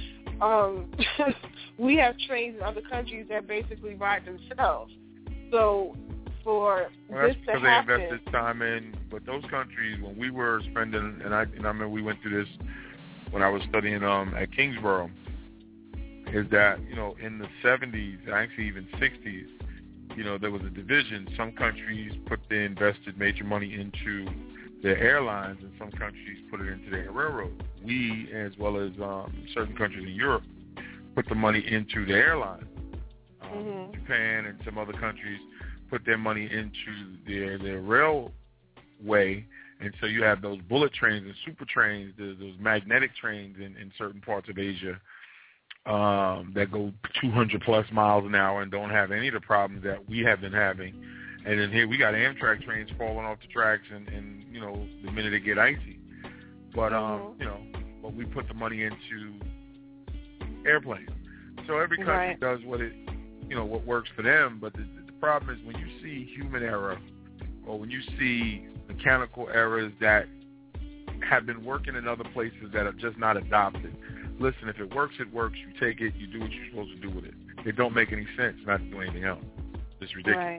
We have trains in other countries that basically ride themselves. So for this to happen, they invested time in. But those countries, when we were spending, and I remember we went through this when I was studying at Kingsborough, is that in the 70s, actually even 60s, there was a division. Some countries invested major money into their airlines, and some countries put it into their railroad. We, as well as certain countries in Europe, put the money into the airline. Japan and some other countries put their money into their railway, and so you have those bullet trains and super trains, those magnetic trains in certain parts of Asia that go 200-plus miles an hour and don't have any of the problems that we have been having. And then here we got Amtrak trains falling off the tracks and the minute they get icy. But, but we put the money into airplanes. So every country does what works for them. But the problem is when you see human error or when you see mechanical errors that have been working in other places that are just not adopted, listen, if it works, it works. You take it, you do what you're supposed to do with it. It don't make any sense not to do anything else. It's ridiculous. Right.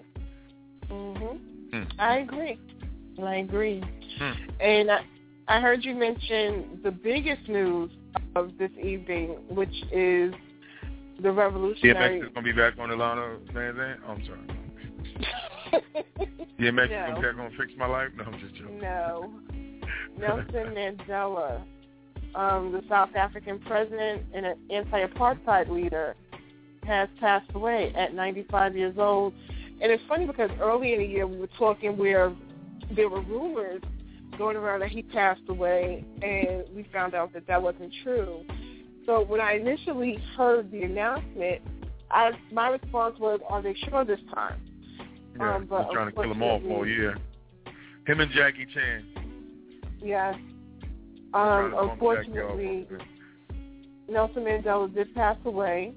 I agree. And I heard you mention the biggest news of this evening, which is the revolutionary. DMX is going to be back on Atlanta Van Zandt? Oh, I'm sorry. DMX is going to be back on Fix My Life? No, I'm just joking. No. Nelson Mandela, the South African president and an anti-apartheid leader, has passed away at 95 years old. And it's funny because early in the year we were talking where there were rumors going around that he passed away, and we found out that that wasn't true. So when I initially heard the announcement, my response was, are they sure this time? Yeah, but trying to kill them all for a year. Him and Jackie Chan. Yes. Unfortunately, Nelson Mandela did pass away.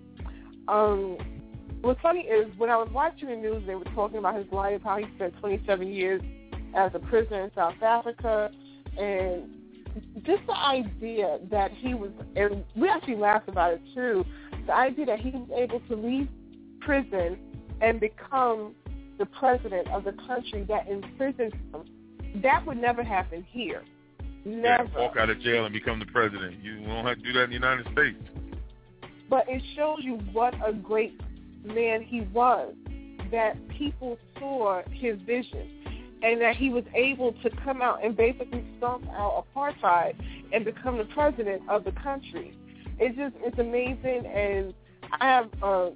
What's funny is when I was watching the news, they were talking about his life, how he spent 27 years as a prisoner in South Africa, and just the idea that he was, and we actually laughed about it too, the idea that he was able to leave prison and become the president of the country that imprisoned him, that would never happen here. Never. Yeah, walk out of jail and become the president. You won't have to do that in the United States. But it shows you what a great man he was, that people saw his vision, and that he was able to come out and basically stomp out apartheid and become the president of the country. It's amazing, and I have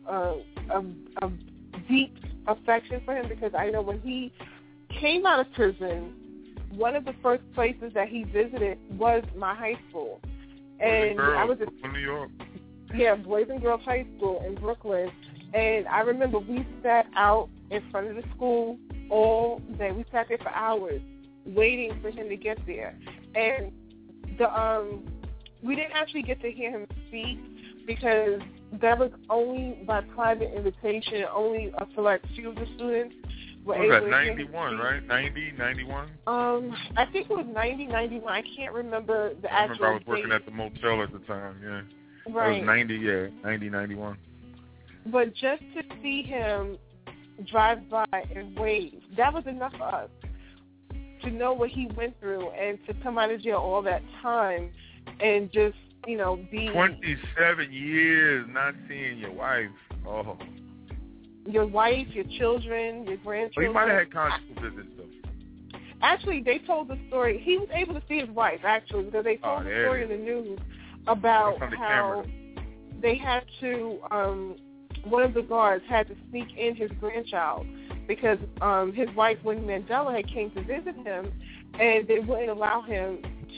a deep affection for him because I know when he came out of prison, one of the first places that he visited was my high school. And I was in New York. Yeah, Boys and Girls High School in Brooklyn. And I remember we sat out in front of the school all day. We sat there for hours waiting for him to get there. And we didn't actually get to hear him speak because that was only by private invitation. Only a select few of the students were able to hear him speak. 91, right? 90, 91? I think it was 90, 91. I can't remember the actual date. I remember I was working at the motel at the time, yeah. Right. It was 90, yeah, 90, 91. But just to see him drive by and wave, that was enough for us to know what he went through and to come out of jail all that time and just, be... 27 years not seeing your wife. Oh. Your wife, your children, your grandchildren. Well, he might have had conjugal visits, though. Actually, they told the story. He was able to see his wife, actually, because they told the story in the news about how they had to... one of the guards had to sneak in his grandchild because his wife, Winnie Mandela, had came to visit him, and they wouldn't allow her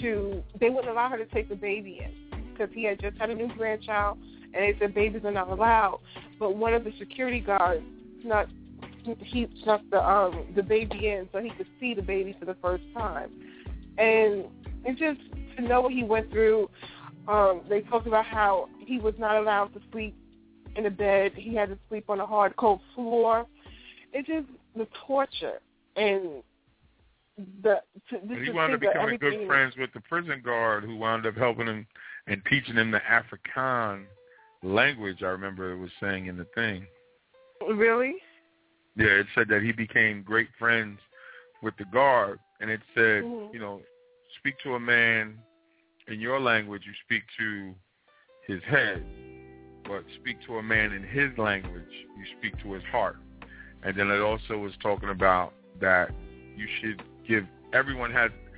to take the baby in because he had just had a new grandchild, and they said babies are not allowed. But one of the security guards snuck the baby in so he could see the baby for the first time, and it just to know what he went through. They talked about how he was not allowed to sleep in a bed. He had to sleep on a hard, cold floor. It's just the torture and he wound up becoming good friends with the prison guard who wound up helping him and teaching him the Afrikaan language. I remember it was saying in the thing. Really? Yeah, it said that he became great friends with the guard, and it said, speak to a man in your language, you speak to his head. But speak to a man in his language, you speak to his heart. And then it also was talking about that you should give everyone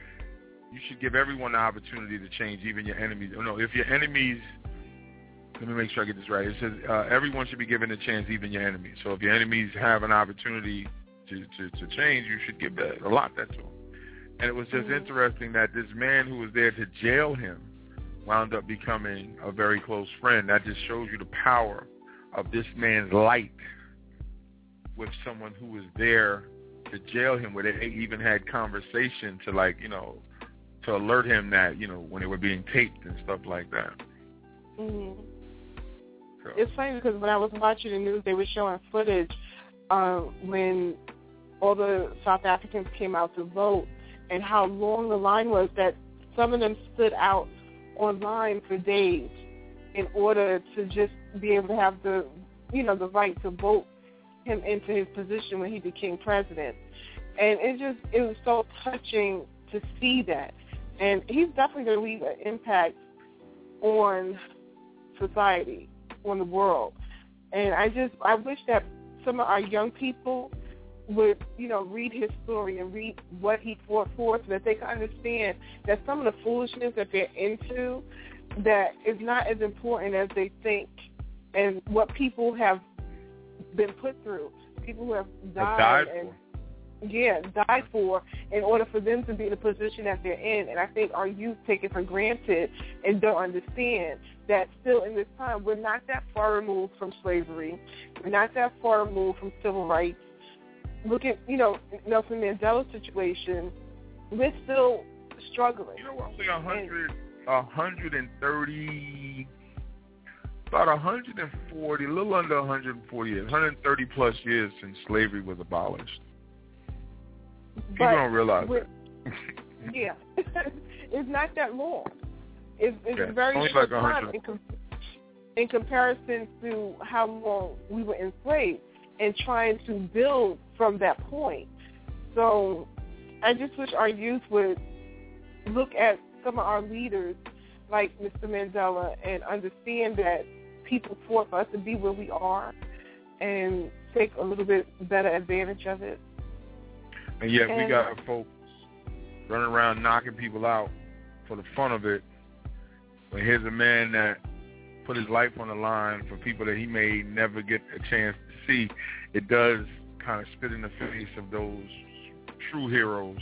the opportunity to change, even your enemies. If your enemies, let me make sure I get this right. It says everyone should be given a chance, even your enemies. So if your enemies have an opportunity to change, you should give that to them. And it was just interesting that this man who was there to jail him wound up becoming a very close friend. That just shows you the power of this man's light with someone who was there to jail him, where they even had conversation to to alert him that, when they were being taped and stuff like that. Mm-hmm. So. It's funny because when I was watching the news, they were showing footage when all the South Africans came out to vote, and how long the line was, that some of them stood out online for days in order to just be able to have the right to vote him into his position when he became president. And it was so touching to see that. And he's definitely going to leave an impact on society, on the world. And I wish that some of our young people would, read his story and read what he fought for, so that they can understand that some of the foolishness that they're into, that is not as important as they think, and what people have been put through, people who have died for in order for them to be in the position that they're in. And I think our youth take it for granted and don't understand that still in this time, we're not that far removed from slavery. We're not that far removed from civil rights. Look at, Nelson Mandela's situation. We're still struggling. Roughly 130, about 140, a little under 140 years, 130 plus years since slavery was abolished. People don't realize that. Yeah. It's not that long. It's a very only short like time in comparison to how long we were enslaved and trying to build from that point. So I just wish our youth would look at some of our leaders like Mr. Mandela and understand that people fought for us to be where we are and take a little bit better advantage of it. And yet we got folks running around knocking people out for the fun of it. But here's a man that put his life on the line for people that he may never get a chance to see. It does kind of spit in the face of those true heroes.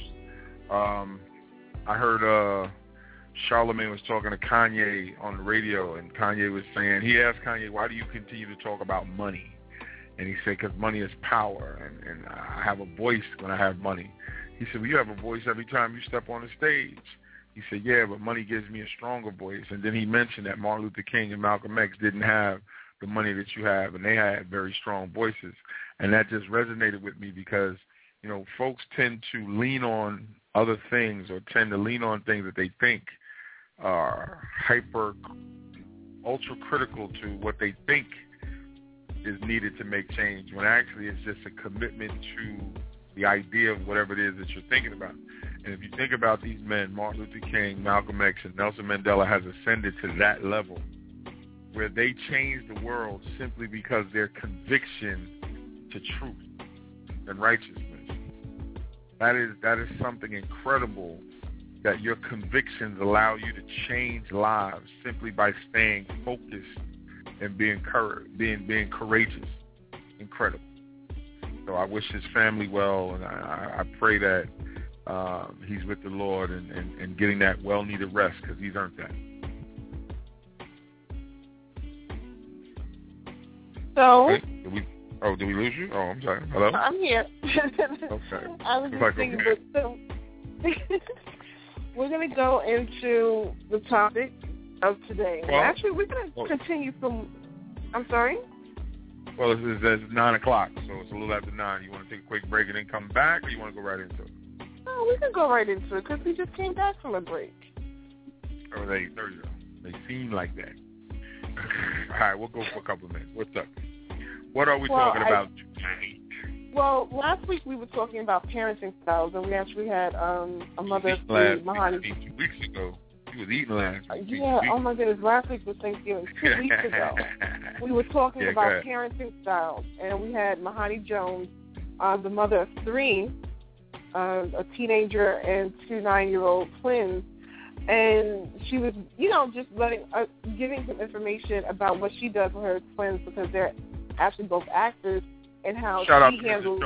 I heard Charlamagne was talking to Kanye on the radio, and Kanye was saying, he asked Kanye, why do you continue to talk about money? And he said, because money is power, and I have a voice when I have money. He said, well, you have a voice every time you step on the stage. He said, yeah, but money gives me a stronger voice. And then he mentioned that Martin Luther King and Malcolm X didn't have the money that you have, and they had very strong voices. And that just resonated with me because, folks tend to lean on other things or tend to lean on things that they think are ultra critical to what they think is needed to make change, when actually it's just a commitment to the idea of whatever it is that you're thinking about. And if you think about these men, Martin Luther King, Malcolm X, and Nelson Mandela has ascended to that level where they changed the world simply because their conviction to truth and righteousness. That is something incredible, that your convictions allow you to change lives simply by staying focused and being courageous. Incredible. So I wish his family well, and I pray that he's with the Lord and getting that well-needed rest, because he's earned that. So... Right? Did we lose you? Oh, I'm sorry. Hello? I'm here. Okay. I was just thinking, but so we're going to go into the topic of today. Well, actually, we're going to continue from... I'm sorry? Well, it's 9 o'clock, so it's a little after 9. You want to take a quick break and then come back, or you want to go right into it? No, we can go right into it, because we just came back from a break. Oh, there you go. They seem like that. All right, we'll go for a couple of minutes. What's up? What are we talking about tonight? Well, last week we were talking about parenting styles, and we actually had a mother of three, Mahani. 2 weeks ago. You was eating last week. Yeah, oh my goodness, last week was Thanksgiving. 2 weeks ago, we were talking about parenting styles, and we had Mahani Jones, the mother of three, a teenager and 2 9-year-old twins, and she was, just giving some information about what she does with her twins, because they're actually both actors, and how she handles,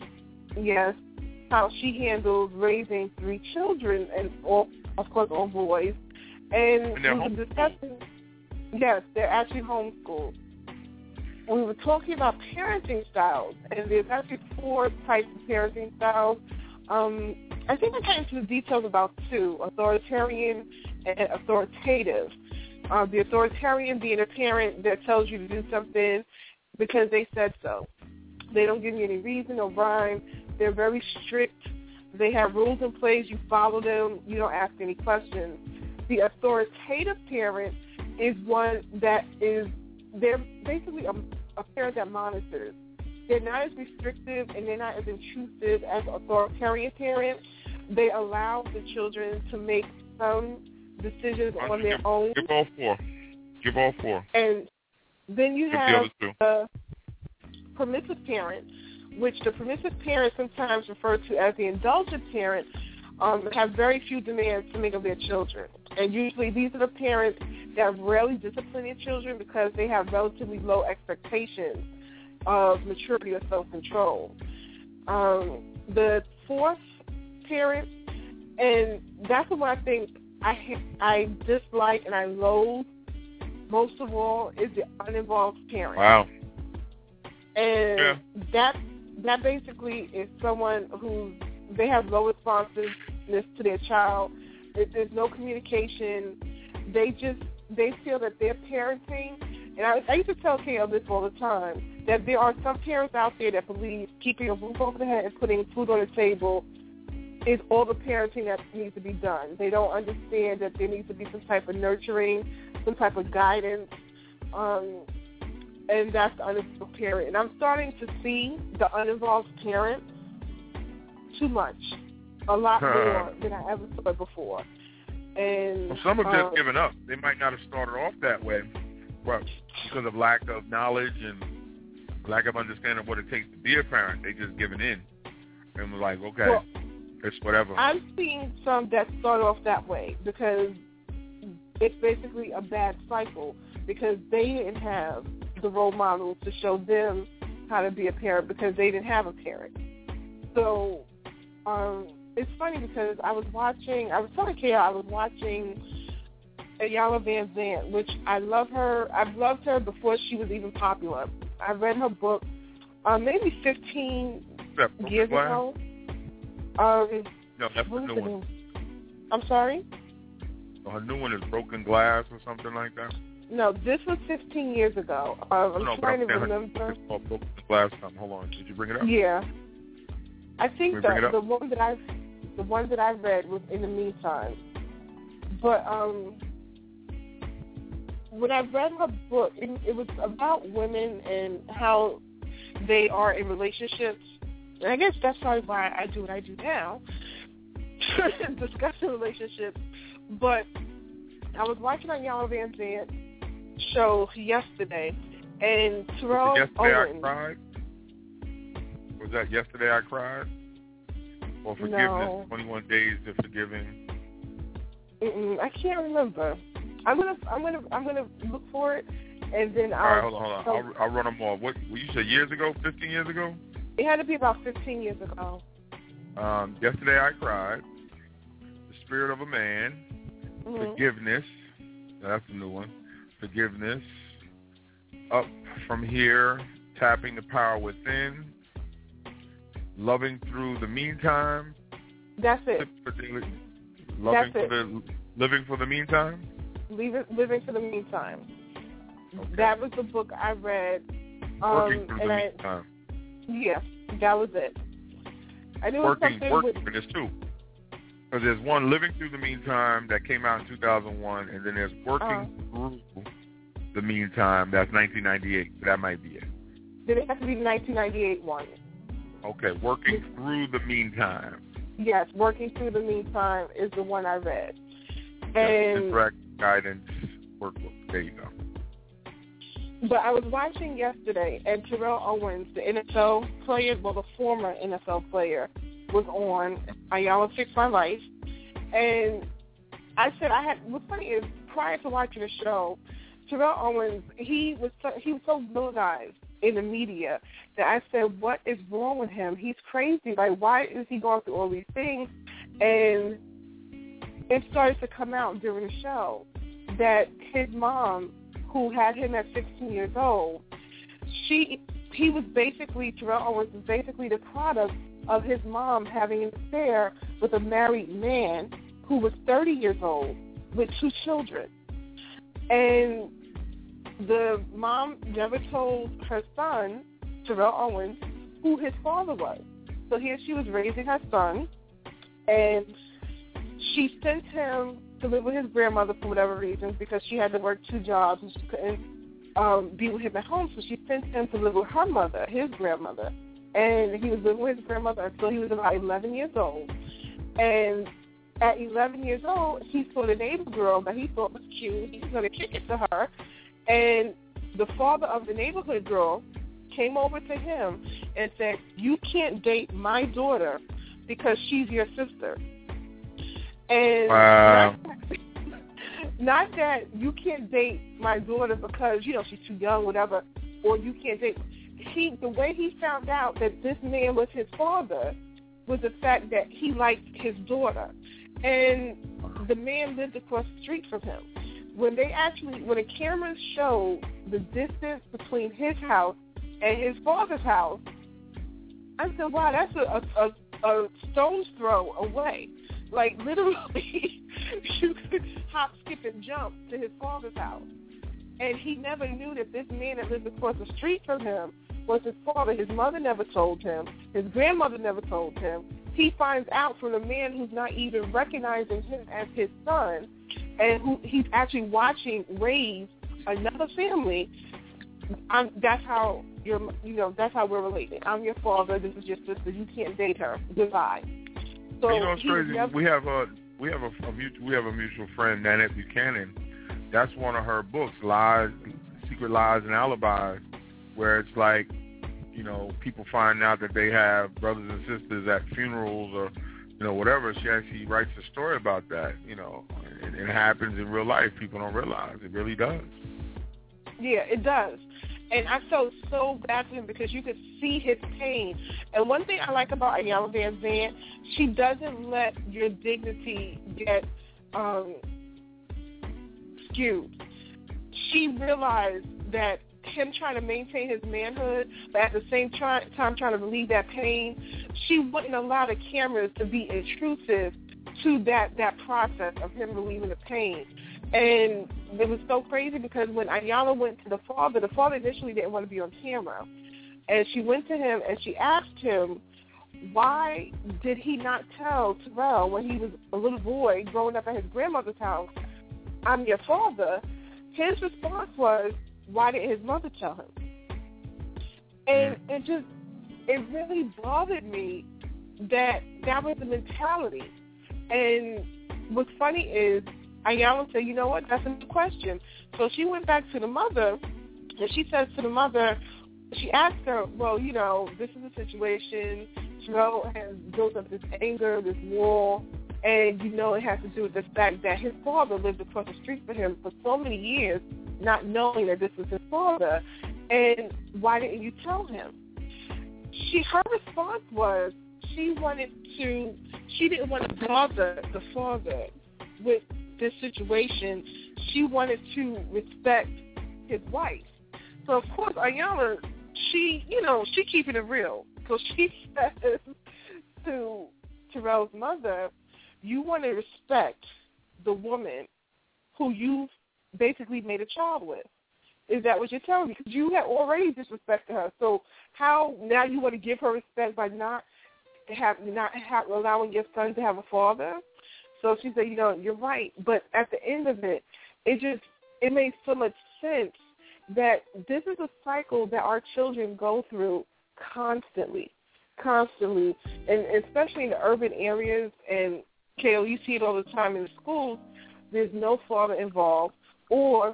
how she handles raising 3 children, and all, of course, all boys. And we were discussing, yes, they're actually homeschooled. And we were talking about parenting styles, and there's actually 4 types of parenting styles. I think I got into the details about 2, authoritarian and authoritative. The authoritarian being a parent that tells you to do something because they said so. They don't give you any reason or rhyme. They're very strict. They have rules in place. You follow them. You don't ask any questions. The authoritative parent is one that is, they're basically a parent that monitors. They're not as restrictive and they're not as intrusive as authoritarian parents. They allow the children to make some decisions on their own. Give all four. And then you have the permissive parent, which the permissive parents sometimes refer to as the indulgent parent, have very few demands to make of their children. And usually these are the parents that rarely discipline their children because they have relatively low expectations of maturity or self-control. The fourth parent, and that's the one I think I dislike and I loathe most of all, is the uninvolved parent. Wow. And that basically is someone who they have low responsiveness to their child. There's no communication. They feel that they're parenting. And I used to tell KL this all the time, that there are some parents out there that believe keeping a roof over their head and putting food on the table is all the parenting that needs to be done. They don't understand that there needs to be some type of nurturing, some type of guidance, and that's the uninvolved parent. And I'm starting to see the uninvolved parent too much, a lot more than I ever saw before. And some have just given up. They might not have started off that way, but because of lack of knowledge and lack of understanding of what it takes to be a parent, they just given in and were like, okay, it's whatever. I'm seeing some that start off that way because it's basically a bad cycle because they didn't have the role models to show them how to be a parent because they didn't have a parent. So it's funny because I was telling Kay I was watching Iyanla Vanzant, which I love her. I've loved her before she was even popular. I read her book maybe 15 years ago. No, that's the new one. I'm sorry? Her new one is Broken Glass or something like that? No, this was 15 years ago. I'm trying to remember. It's called Broken Glass. Hold on. Did you bring it up? Yeah. I think the one that I read was In the Meantime. But when I read her book, it was about women and how they are in relationships. And I guess that's probably why I do what I do now, discussing relationships. But I was watching Iyanla Vanzant show yesterday, and Terrell Owens. Was that Yesterday I Cried? Or Forgiveness, no. 21 Days of Forgiving? I can't remember. I'm gonna look for it, and then All right, hold on. I'll run them off. What you said, years ago? 15 years ago? It had to be about 15 years ago. Yesterday I Cried, The Spirit of a Man, Forgiveness, that's a new one, Forgiveness, Up From Here, Tapping the Power Within, Loving Through the Meantime. That's it. Living for the Meantime? Living for the Meantime. Okay. That was the book I read. Working Through the Meantime. Yeah, that was it. I knew working with this too. Because there's one, Living Through the Meantime, that came out in 2001, and then there's Working Through the Meantime, that's 1998. That might be it. Then it has to be the 1998 one. Okay, Working Through the Meantime. Yes, Working Through the Meantime is the one I read. And Direct Guidance Workbook. There you go. But I was watching yesterday, and Terrell Owens, the NFL player, the former NFL player, was on Iyanla Fix My Life. And I said what's funny is, prior to watching the show, Terrell Owens, he was so villainized in the media that I said, what is wrong with him? He's crazy. Like, why is he going through all these things? And it started to come out during the show that his mom, who had him at 16 years old, Terrell Owens was basically the product of his mom having an affair with a married man who was 30 years old with 2 children. And the mom never told her son, Terrell Owens, who his father was. So here she was raising her son, and she sent him to live with his grandmother for whatever reasons, because she had to work 2 jobs and she couldn't be with him at home. So she sent him to live with her mother, his grandmother. And he was living with his grandmother until he was about 11 years old. And at 11 years old, he saw the neighbor girl that he thought was cute. He was going to kick it to her. And the father of the neighborhood girl came over to him and said, "You can't date my daughter because she's your sister." And wow. not that you can't date my daughter because, she's too young, whatever, or you can't date. The way he found out that this man was his father was the fact that he liked his daughter. And the man lived across the street from him. When the cameras showed the distance between his house and his father's house, I said, wow, that's a stone's throw away. Like, literally, you could hop, skip, and jump to his father's house. And he never knew that this man that lived across the street from him was his father. His mother never told him. His grandmother never told him. He finds out from a man who's not even recognizing him as his son, and who he's actually watching raise another family. That's how that's how we're related. I'm your father. This is your sister. You can't date her. Goodbye. So it's crazy. We have a mutual friend, Nanette Buchanan. That's one of her books, Lies, Secret Lies and Alibis, where it's like, people find out that they have brothers and sisters at funerals or, whatever. She actually writes a story about that, It happens in real life. People don't realize. It really does. Yeah, it does. And I felt so bad for him because you could see his pain. And one thing I like about Iyanla Vanzant, she doesn't let your dignity get skewed. She realized that him trying to maintain his manhood, but at the same time trying to relieve that pain, she wouldn't allow the cameras to be intrusive to that process of him relieving the pain. And it was so crazy because when Iyanla went to the father initially didn't want to be on camera. And she went to him and she asked him, why did he not tell Terrell when he was a little boy growing up at his grandmother's house, I'm your father? His response was, why didn't his mother tell him? And it really bothered me that was the mentality. And what's funny is Iyanla said, you know what, that's a good question. So she went back to the mother, and she says to the mother, she asked her, well, this is a situation. Terrell has built up this anger, this wall, and it has to do with the fact that his father lived across the street from him for so many years, not knowing that this was his father. And why didn't you tell him? Her response was she didn't want to bother the father with this situation. She wanted to respect his wife. So of course Iyanla, she keeping it real. So she says to Terrell's mother, you want to respect the woman who you basically made a child with. Is that what you're telling me? Because you had already disrespected her. So how now you want to give her respect by not allowing your son to have a father? So she said, you're right. But at the end of it, it made so much sense that this is a cycle that our children go through constantly, and especially in the urban areas. And Kale, you see it all the time in the schools. There's no father involved. Or,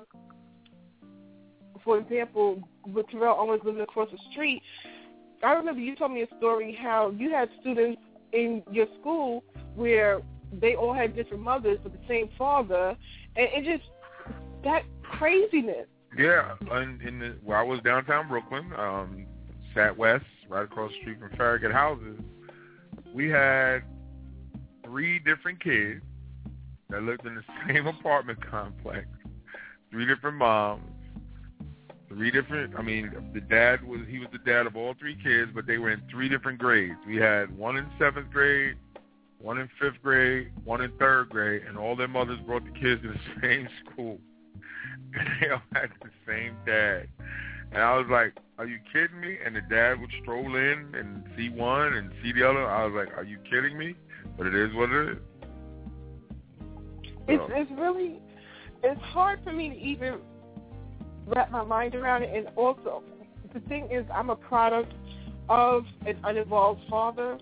for example, with Terrell always living across the street, I remember you told me a story how you had students in your school where they all had different mothers but the same father, and it just, that craziness. Yeah, I was downtown Brooklyn, Sat West, right across the street from Farragut Houses. We had 3 different kids that lived in the same apartment complex, 3 different moms, 3 different, the dad was the dad of all 3 kids, but they were in 3 different grades. We had one in 7th grade, one in 5th grade, one in 3rd grade, and all their mothers brought the kids to the same school. And they all had the same dad. And I was like, are you kidding me? And the dad would stroll in and see one and see the other. I was like, are you kidding me? But it is what it is. So. It's hard for me to even wrap my mind around it. And also, the thing is, I'm a product of an uninvolved father,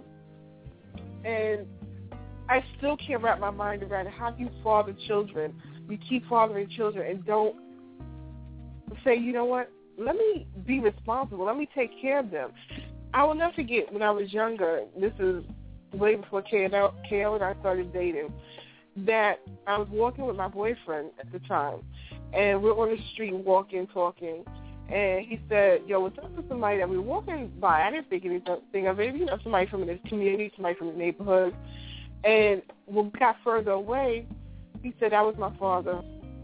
and I still can't wrap my mind around it. How do you father children? You keep fathering children and don't say, you know what, let me be responsible. Let me take care of them. I will never forget when I was younger, this is way before KL and I started dating, that I was walking with my boyfriend at the time, and we're on the street walking, talking, and he said, yo, what's up with somebody that we were walking by? I didn't think anything of it. You know, somebody from the community, somebody from the neighborhood. And when we got further away, he said, that was my father.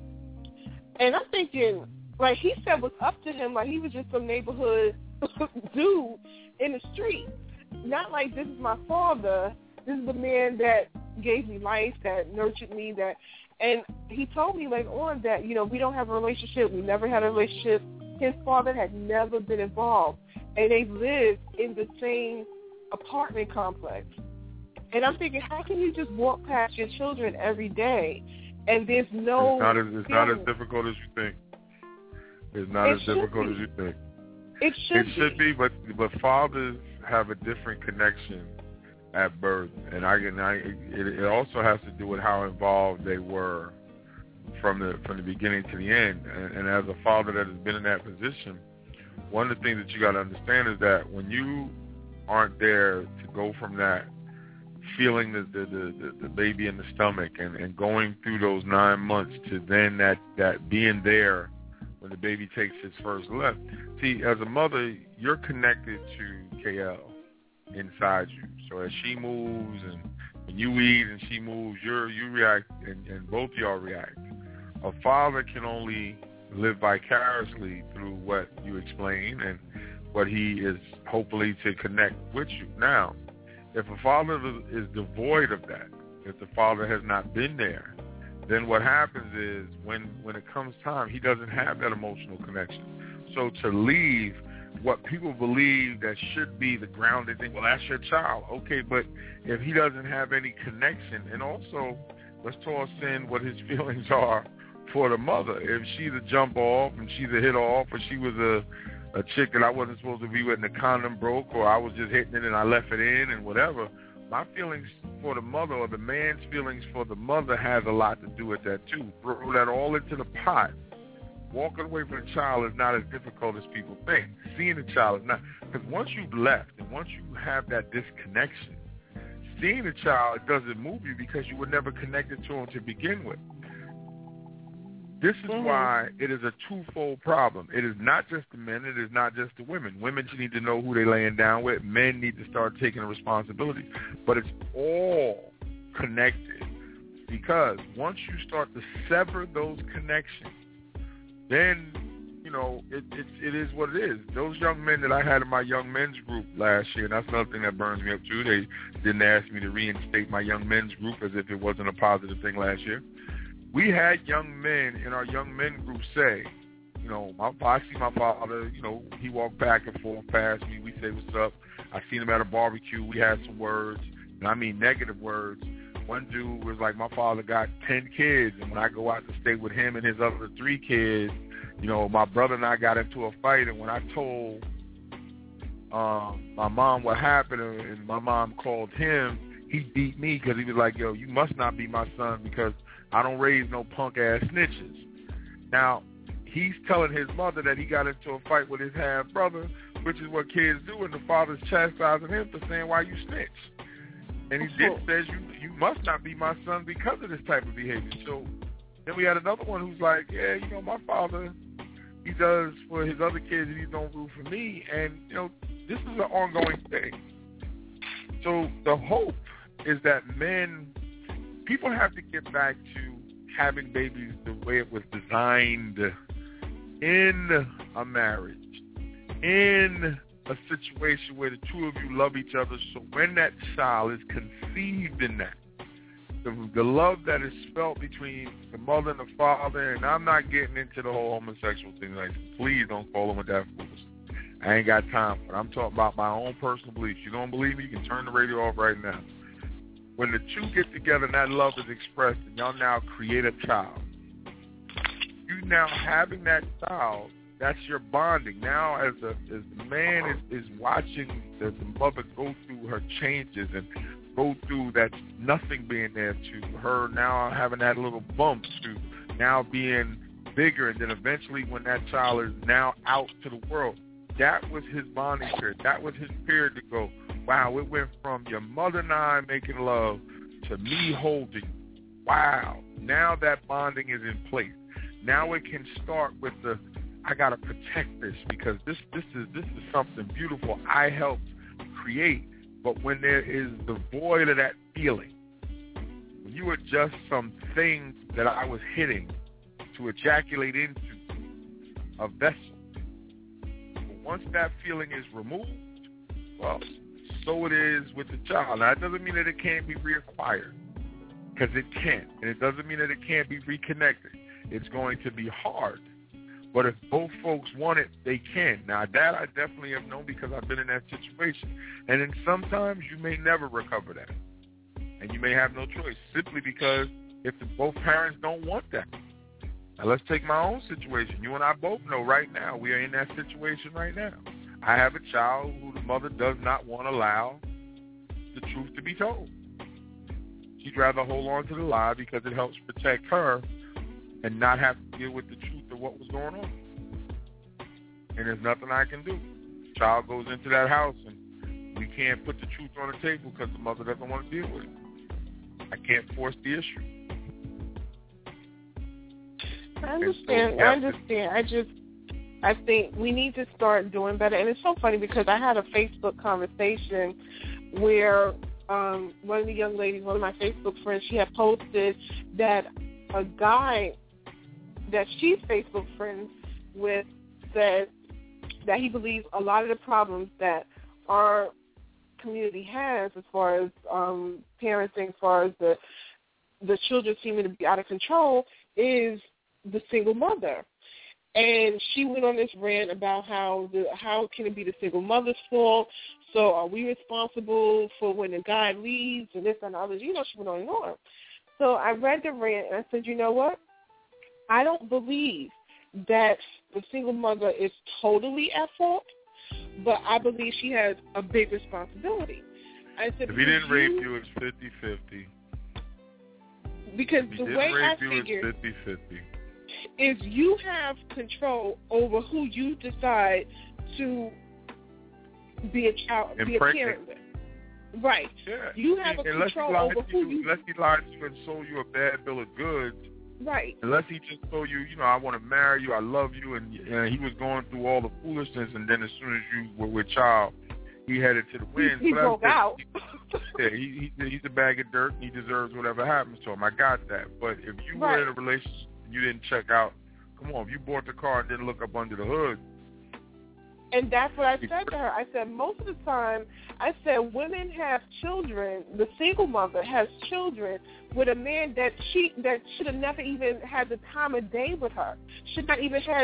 And I'm thinking, like, he said what's up to him, like he was just some neighborhood dude in the street. Not like, this is my father. This is the man that gave me life, that nurtured me, that, and he told me later on that, you know, we don't have a relationship. We never had a relationship. His father had never been involved, and they lived in the same apartment complex. And I'm thinking, how can you just walk past your children every day, and there's no... It's not as difficult as you think. It's not as difficult as you think. It should be, but fathers have a different connection at birth, and it also has to do with how involved they were from the beginning to the end. And as a father that has been in that position, one of the things that you got to understand is that when you aren't there to go from that feeling the baby in the stomach and going through those 9 months to then that being there when the baby takes its first lift. See, as a mother, you're connected to KL inside you. So as she moves and when you eat and she moves, you react and both of y'all react. A father can only live vicariously through what you explain and what he is hopefully to connect with you. Now, if a father is devoid of that, if the father has not been there, then what happens is when it comes time, he doesn't have that emotional connection. So to leave what people believe that should be the grounded thing, well, that's your child. Okay, but if he doesn't have any connection, and also let's toss in what his feelings are for the mother. If she's a jump off and she's a hit off, or she was a chick that I wasn't supposed to be with and the condom broke, or I was just hitting it and I left it in and whatever, my feelings for the mother or the man's feelings for the mother has a lot to do with that too. Throw that all into the pot. Walking away from the child is not as difficult as people think. Seeing the child is not, because once you've left and once you have that disconnection, seeing the child, it doesn't move you because you were never connected to him to begin with. This is why it is a twofold problem. It is not just the men. It is not just the women. Women need to know who they're laying down with. Men need to start taking responsibility. But it's all connected, because once you start to sever those connections, then, you know, it is what it is. Those young men that I had in my young men's group last year, and that's another thing that burns me up too. They didn't ask me to reinstate my young men's group as if it wasn't a positive thing last year. We had young men in our young men group say, you know, I see my father, you know, he walked back and forth past me. We say, what's up? I seen him at a barbecue. We had some words, and I mean negative words. One dude was like, my father got 10 kids, and when I go out to stay with him and his other 3 kids, you know, my brother and I got into a fight, and when I told my mom what happened, and my mom called him, he beat me because he was like, yo, you must not be my son because I don't raise no punk-ass snitches. Now, he's telling his mother that he got into a fight with his half-brother, which is what kids do, and the father's chastising him for saying, why you snitch? And he says, you must not be my son because of this type of behavior. So then we had another one who's like, yeah, you know, my father, he does for his other kids and he don't do for me. And, you know, this is an ongoing thing. So the hope is that people have to get back to having babies the way it was designed in a marriage, in a situation where the two of you love each other. So when that child is conceived in that, the love that is felt between the mother and the father, and I'm not getting into the whole homosexual thing. Like, please don't call them with that foolishness. I ain't got time for it. I'm talking about my own personal beliefs. You don't believe me? You can turn the radio off right now. When the two get together and that love is expressed and y'all now create a child, you now having that child, that's your bonding. Now as the man is watching the mother go through her changes and go through that nothing being there to her now having that little bump to now being bigger, and then eventually when that child is now out to the world, that was his bonding period. That was his period to go, wow, it went from your mother and I making love to me holding you. Wow. Now that bonding is in place. Now it can start with the, I got to protect this because this is something beautiful I helped create. But when there is the void of that feeling, when you adjust some things that I was hitting to ejaculate into a vessel, but once that feeling is removed, well, so it is with the child. Now, that doesn't mean that it can't be reacquired, because it can. And it doesn't mean that it can't be reconnected. It's going to be hard. But if both folks want it, they can. Now, that I definitely have known because I've been in that situation. And then sometimes you may never recover that. And you may have no choice simply because if both parents don't want that. Now, let's take my own situation. You and I both know right now we are in that situation right now. I have a child who the mother does not want to allow the truth to be told. She'd rather hold on to the lie because it helps protect her and not have to deal with the truth of what was going on. And there's nothing I can do. The child goes into that house and we can't put the truth on the table because the mother doesn't want to deal with it. I can't force the issue. I understand. I think we need to start doing better. And it's so funny because I had a Facebook conversation where one of the young ladies, one of my Facebook friends, she had posted that a guy that she's Facebook friends with said that he believes a lot of the problems that our community has as far as parenting, as far as the children seeming to be out of control, is the single mother. And she went on this rant about how can it be the single mother's fault? So are we responsible for when the guy leaves and this and others? You know, she went on and on. So I read the rant and I said, you know what? I don't believe that the single mother is totally at fault, but I believe she has a big responsibility. I said, if he didn't rape you, it's 50-50. Because the way I figure it's 50-50. is you have control over who you decide to be a child, be a parent with. Right. Yeah. You have a control over who you... Unless he lied to you and sold you a bad bill of goods. Right. Unless he just told you, I want to marry you, I love you, and he was going through all the foolishness, and then as soon as you were with child, he headed to the winds. He broke out. He's a bag of dirt, and he deserves whatever happens to him. I got that. But if you were in a relationship and you didn't check out, come on, if you bought the car and didn't look up under the hood. And that's what I said to her. I said, most of the time, I said, women have children, the single mother has children with a man that should have never even had the time of day with her. She shouldn't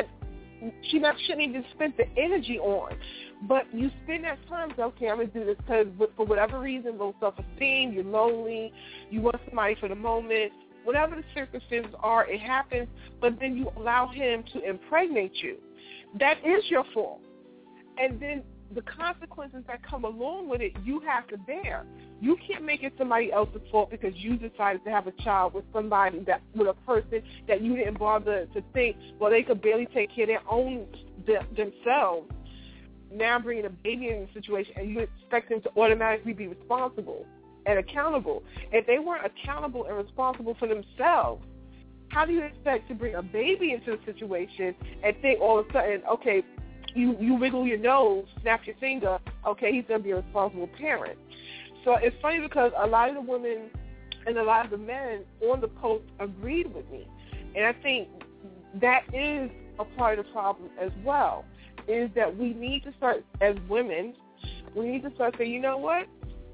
even spent the energy on. But you spend that time, say, okay, I'm going to do this because for whatever reason, low self-esteem, you're lonely, you want somebody for the moment. Whatever the circumstances are, it happens, but then you allow him to impregnate you. That is your fault. And then the consequences that come along with it, you have to bear. You can't make it somebody else's fault because you decided to have a child with somebody with a person that you didn't bother to think, well, they could barely take care of their own themselves. Now bringing a baby in the situation and you expect them to automatically be responsible and accountable. If they weren't accountable and responsible for themselves, how do you expect to bring a baby into a situation and think all of a sudden, okay, you wiggle your nose, snap your finger, okay, he's going to be a responsible parent. So it's funny because a lot of the women and a lot of the men on the post agreed with me. And I think that is a part of the problem as well, is that we need to start, as women, we need to start saying, you know what?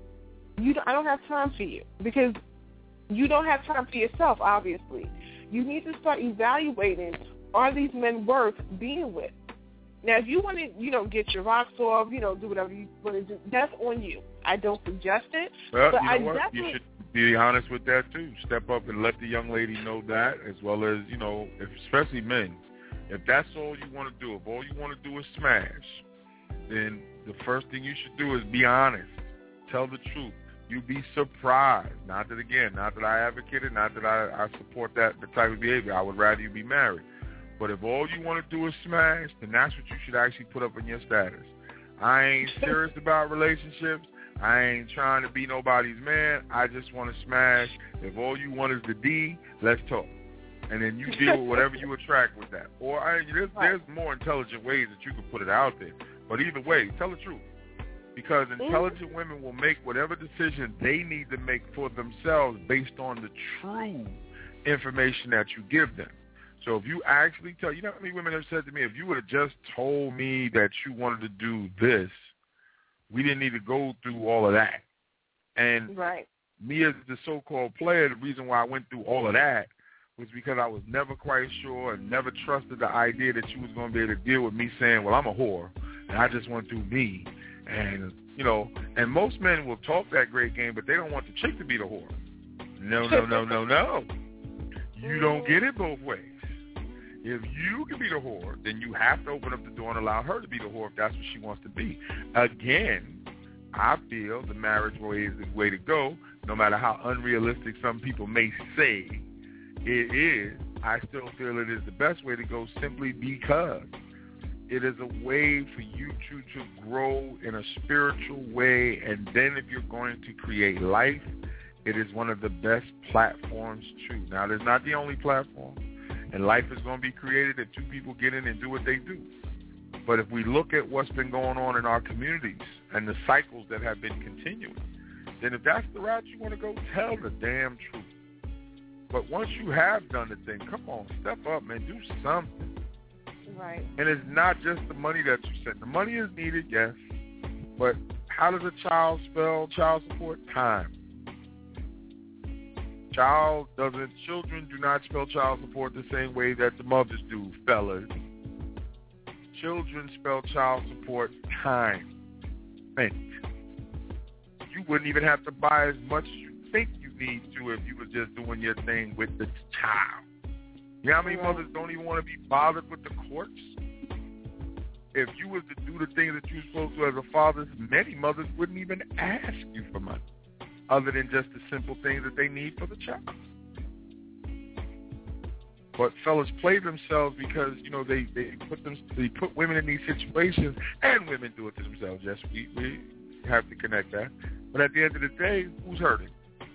I don't have time for you because you don't have time for yourself, obviously. You need to start evaluating, are these men worth being with? Now, if you want to, get your rocks off, do whatever you want to do, that's on you. I don't suggest it. Well, but you know what? You should be honest with that, too. Step up and let the young lady know that, as well as, especially men. If that's all you want to do, if all you want to do is smash, then the first thing you should do is be honest. Tell the truth. You'd be surprised. Not that I advocate it, not that I support the type of behavior. I would rather you be married. But if all you want to do is smash, then that's what you should actually put up in your status. I ain't serious about relationships. I ain't trying to be nobody's man. I just want to smash. If all you want is the D, let's talk. And then you deal with whatever you attract with that. Or there's more intelligent ways that you can put it out there. But either way, tell the truth. Because intelligent women will make whatever decision they need to make for themselves based on the true information that you give them. So if you actually tell, how many women have said to me, if you would have just told me that you wanted to do this, we didn't need to go through all of that. And me as the so-called player, the reason why I went through all of that was because I was never quite sure and never trusted the idea that you was going to be able to deal with me saying, well, I'm a whore, and I just want to do me. And, and most men will talk that great game, but they don't want the chick to be the whore. No. You don't get it both ways. If you can be the whore, then you have to open up the door and allow her to be the whore if that's what she wants to be. Again, I feel the marriage way is the way to go, no matter how unrealistic some people may say it is. I still feel it is the best way to go simply because it is a way for you to grow in a spiritual way, and then if you're going to create life, it is one of the best platforms too. Now, there's not the only platform. And life is going to be created if two people get in and do what they do. But if we look at what's been going on in our communities and the cycles that have been continuing, then if that's the route you want to go, tell the damn truth. But once you have done the thing, come on, step up, man, do something. Right. And it's not just the money that you send. The money is needed, yes. But how does a child spell child support? Time. Children do not spell child support the same way that the mothers do, fellas. Children spell child support time spent. You wouldn't even have to buy as much as you think you need to if you were just doing your thing with the child. You know how many mothers don't even want to be bothered with the courts? If you was to do the things that you're supposed to as a father, many mothers wouldn't even ask you for money, other than just the simple things that they need for the child. But fellas play themselves because, they put women in these situations, and women do it to themselves. Yes, we have to connect that. But at the end of the day, who's hurting?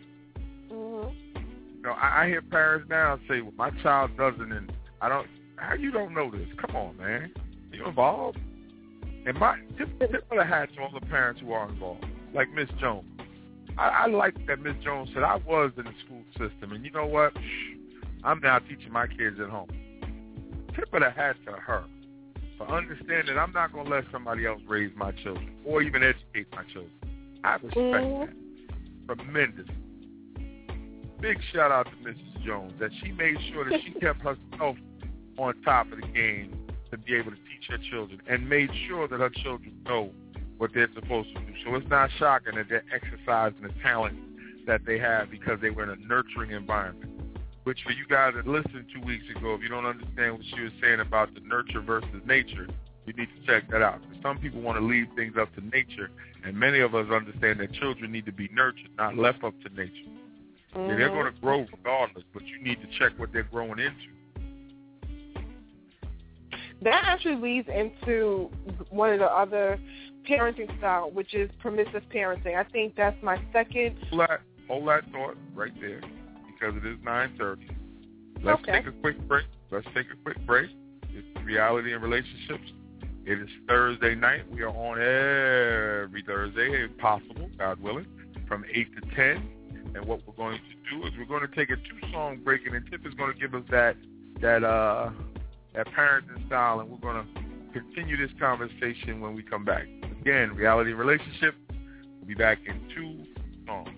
I hear parents now say, well, my child doesn't, and I don't. How you don't know this? Come on, man. Are you involved? And tip of the hat to all the parents who are involved, like Miss Jones. I like that Miss Jones said, I was in the school system, and you know what? I'm now teaching my kids at home. Tip of the hat to her for understanding I'm not going to let somebody else raise my children or even educate my children. I respect that. Tremendous. Big shout out to Mrs. Jones that she made sure that she kept herself on top of the game to be able to teach her children and made sure that her children know what they're supposed to do. So it's not shocking that they're exercising the talent that they have because they were in a nurturing environment. Which for you guys that listened 2 weeks ago, if you don't understand what she was saying about the nurture versus nature, you need to check that out. Some people want to leave things up to nature, and many of us understand that children need to be nurtured, not left up to nature. Yeah, they're going to grow regardless, but you need to check what they're growing into. That actually leads into one of the other parenting style, which is permissive parenting. I think that's my second. Hold that thought right there, because it is 9:30. Let's take a quick break. It's Reality and Relationships. It is Thursday night. We are on every Thursday, if possible, God willing, from 8 to 10. And what we're going to do is we're going to take a 2-song break, and then Tip is going to give us that parenting style, and we're going to continue this conversation when we come back. Again, Reality and Relationship. We'll be back in 2 songs.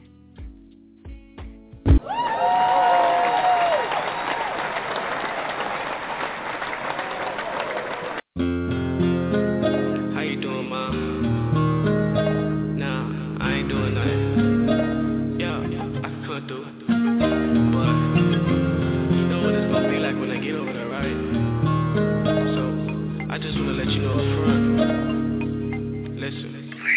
let you know up front. Listen.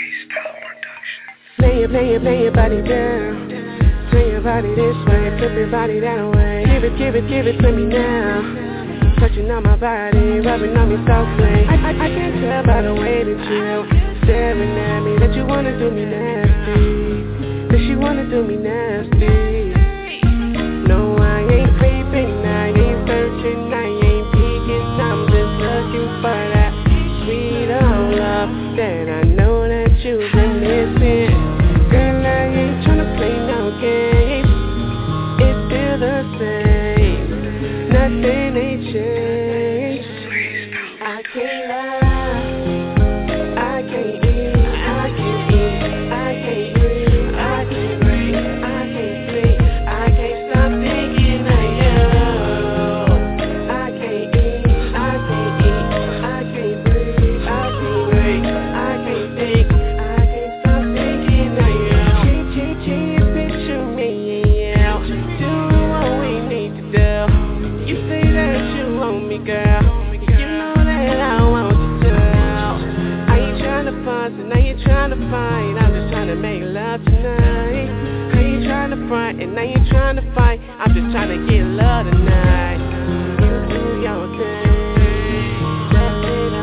Lay your body down. Swing your body this way, flip your body that way. Give it to me now. Touching on my body, rubbing on me softly. I can't tell by the way that you staring at me that you wanna do me nasty. That you wanna do me nasty. No, I ain't creeping, I ain't searching, I ain't peeking. I'm just looking for that sweet old love that I know that you've been missing. Girl, I ain't tryna play no games. It's still the same. Nothing ain't changed. I can't lie. I can't eat. I can't eat. I can't breathe. I can't breathe. I can't sleep. I can't stop thinking of you. I can't eat. I can't eat. I can't breathe. I can't breathe. I can't think. I can't stop thinking of you. Picture me out. Do what we need to do. You say that you want me, girl. You know that I want you to. I ain't tryna fuss and I ain't tryna fight. I'm just tryna make love tonight. I ain't tryna front and I ain't tryna fight. I'm just tryna get love tonight. You do your thing. That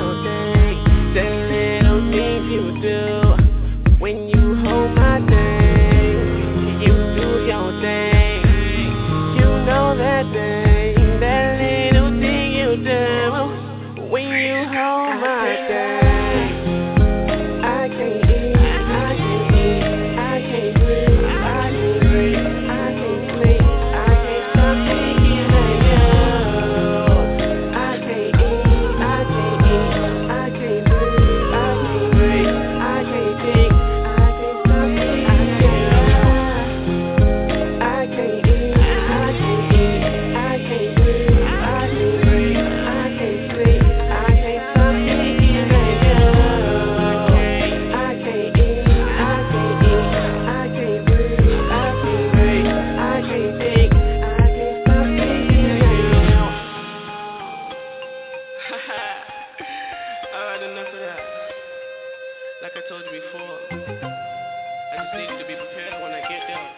little thing you do when you hold my thing. You do your thing. You know that thing. That little thing you do when you hold my thing. I can't eat. I can't eat. I can't breathe. I can't breathe. I can't sleep. I can't stop thinking of you. I can't eat. I can't eat. I can't breathe. I can't breathe. I can't think. I can't stop thinking of you. I can't eat. I can't eat. I can't breathe. I can't breathe. I can't sleep. I can't stop thinking of you. I can't eat. I can't eat. I can't breathe. I can't breathe. I can't think. I can't stop thinking of you. Alright, enough of that. Like I told you before, I just need you to be prepared when I get there.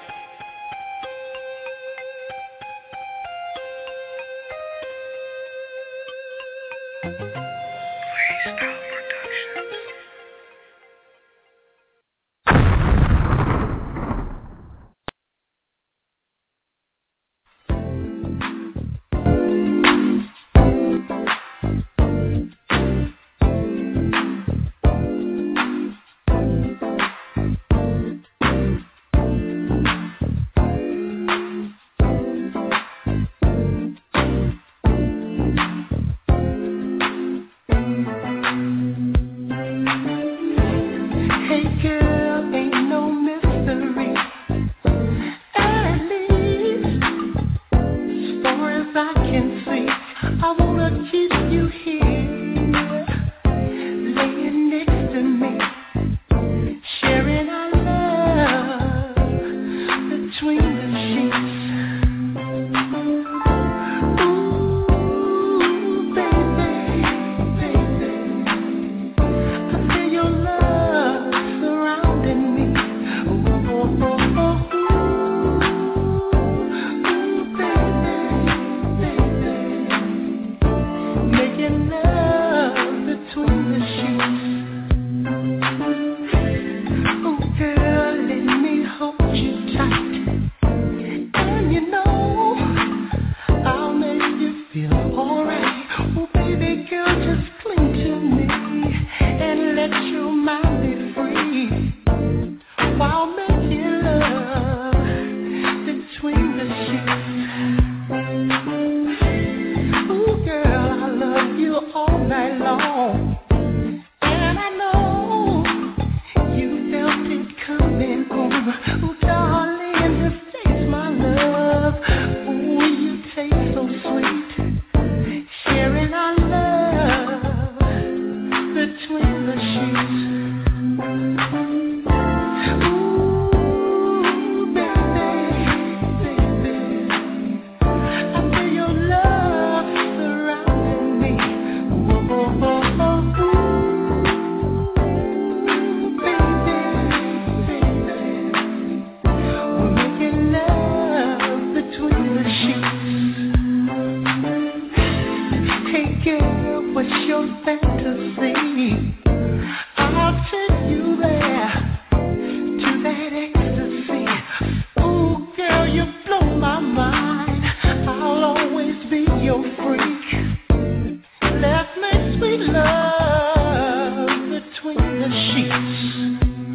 care what's your fantasy. I'll take you there to that ecstasy. Ooh, girl, you blow my mind. I'll always be your freak. Let's make sweet love between the sheets.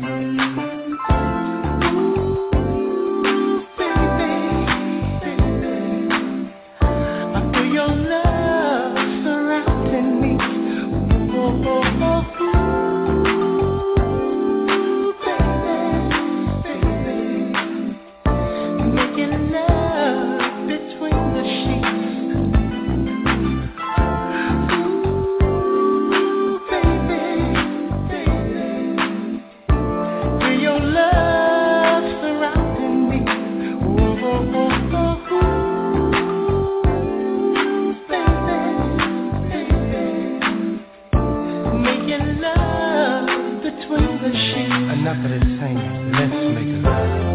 Enough of this singing. Let's make love.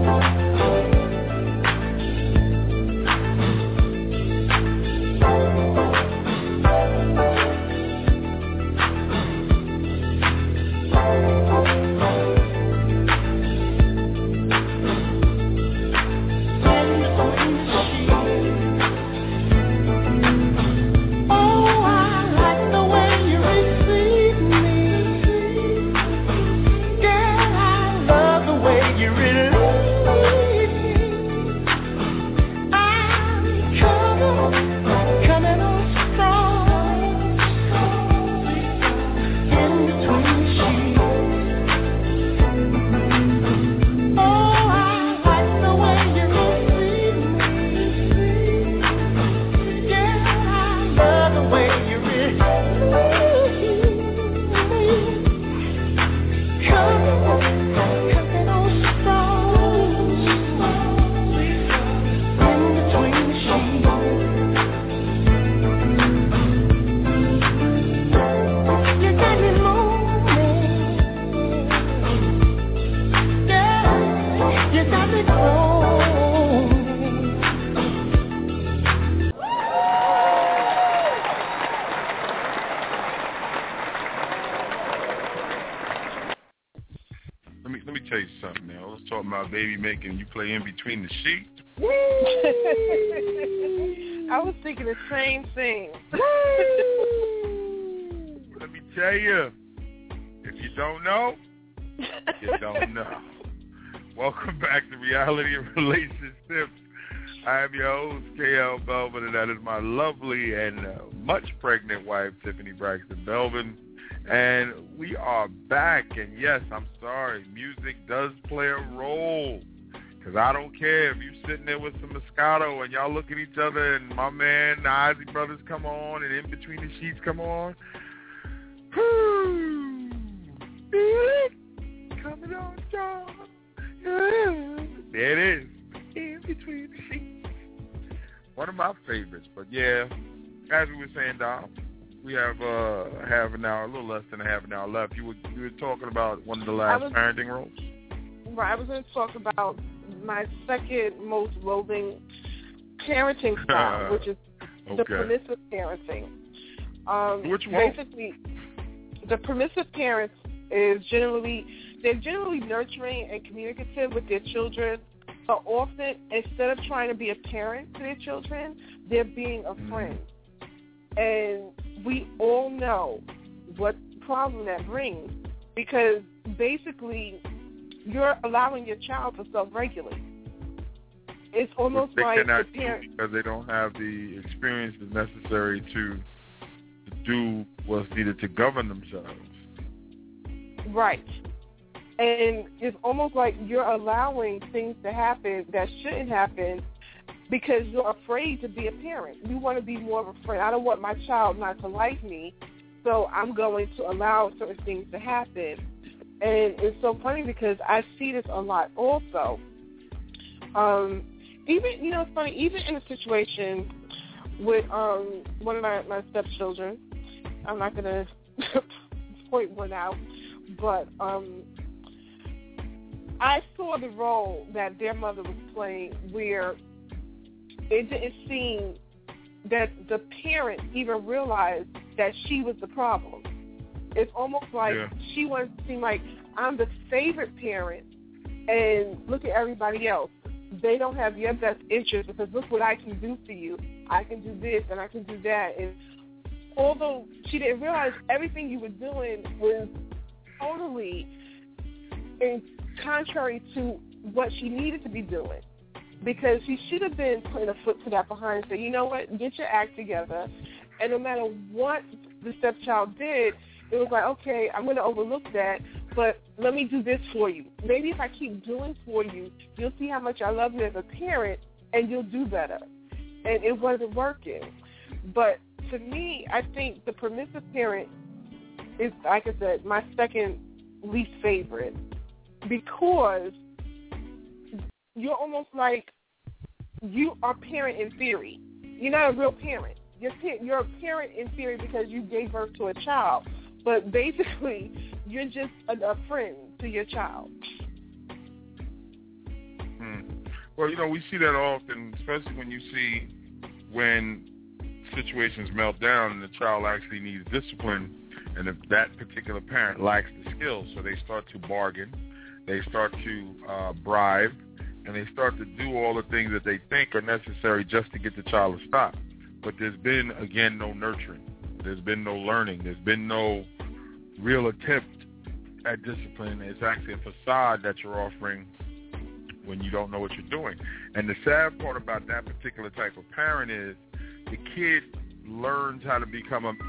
Baby making you play In Between the Sheets. I was thinking the same thing. Let me tell you, if you don't know, you don't know. Welcome back to Reality and Relationships. I am your host, KL Belvin, and that is my lovely and much pregnant wife, Tiffany Braxton Belvin. And we are back, and yes, I'm sorry, music does play a role, because I don't care if you're sitting there with some Moscato and y'all look at each other and my man, the Ozzy Brothers come on and In Between the Sheets come on. Coming on, John. There it is, In Between the Sheets. One of my favorites, but yeah, as we were saying, Dom, we have half an hour, a little less than a half an hour left. You were talking about one of the last parenting roles? Right. I was going to talk about my second most loathing parenting style, which is the permissive parenting. Which one? Basically, the permissive parents is generally nurturing and communicative with their children, but often, instead of trying to be a parent to their children, they're being a friend. And we all know what problem that brings, because basically you're allowing your child to self-regulate. It's almost like the parent, because they don't have the experiences necessary to do what's needed to govern themselves. Right. And it's almost like you're allowing things to happen that shouldn't happen because you're afraid to be a parent. You want to be more of a friend. I don't want my child not to like me, so I'm going to allow certain things to happen. And it's so funny because I see this a lot also. Even, it's funny, even in a situation with one of my stepchildren, I'm not going to point one out, but I saw the role that their mother was playing where it didn't seem that the parent even realized that she was the problem. It's almost like she wants to seem like I'm the favorite parent, and look at everybody else. They don't have your best interest because look what I can do for you. I can do this and I can do that. And although she didn't realize everything you were doing was totally in contrary to what she needed to be doing, because she should have been putting a foot to that behind and say, you know what, get your act together. And no matter what the stepchild did, it was like, okay, I'm going to overlook that, but let me do this for you. Maybe if I keep doing for you, you'll see how much I love you as a parent, and you'll do better. And it wasn't working. But to me, I think the permissive parent is, like I said, my second least favorite, because you're almost like you are parent in theory. You're not a real parent. You're a parent in theory because you gave birth to a child. But basically, you're just a friend to your child. Well, you know, we see that often, especially when you see when situations melt down and the child actually needs discipline, and if that particular parent lacks the skills, so they start to bargain, they start to bribe, and they start to do all the things that they think are necessary just to get the child to stop. But there's been, again, no nurturing. There's been no learning. There's been no real attempt at discipline. It's actually a facade that you're offering when you don't know what you're doing. And the sad part about that particular type of parent is the kid learns how to become a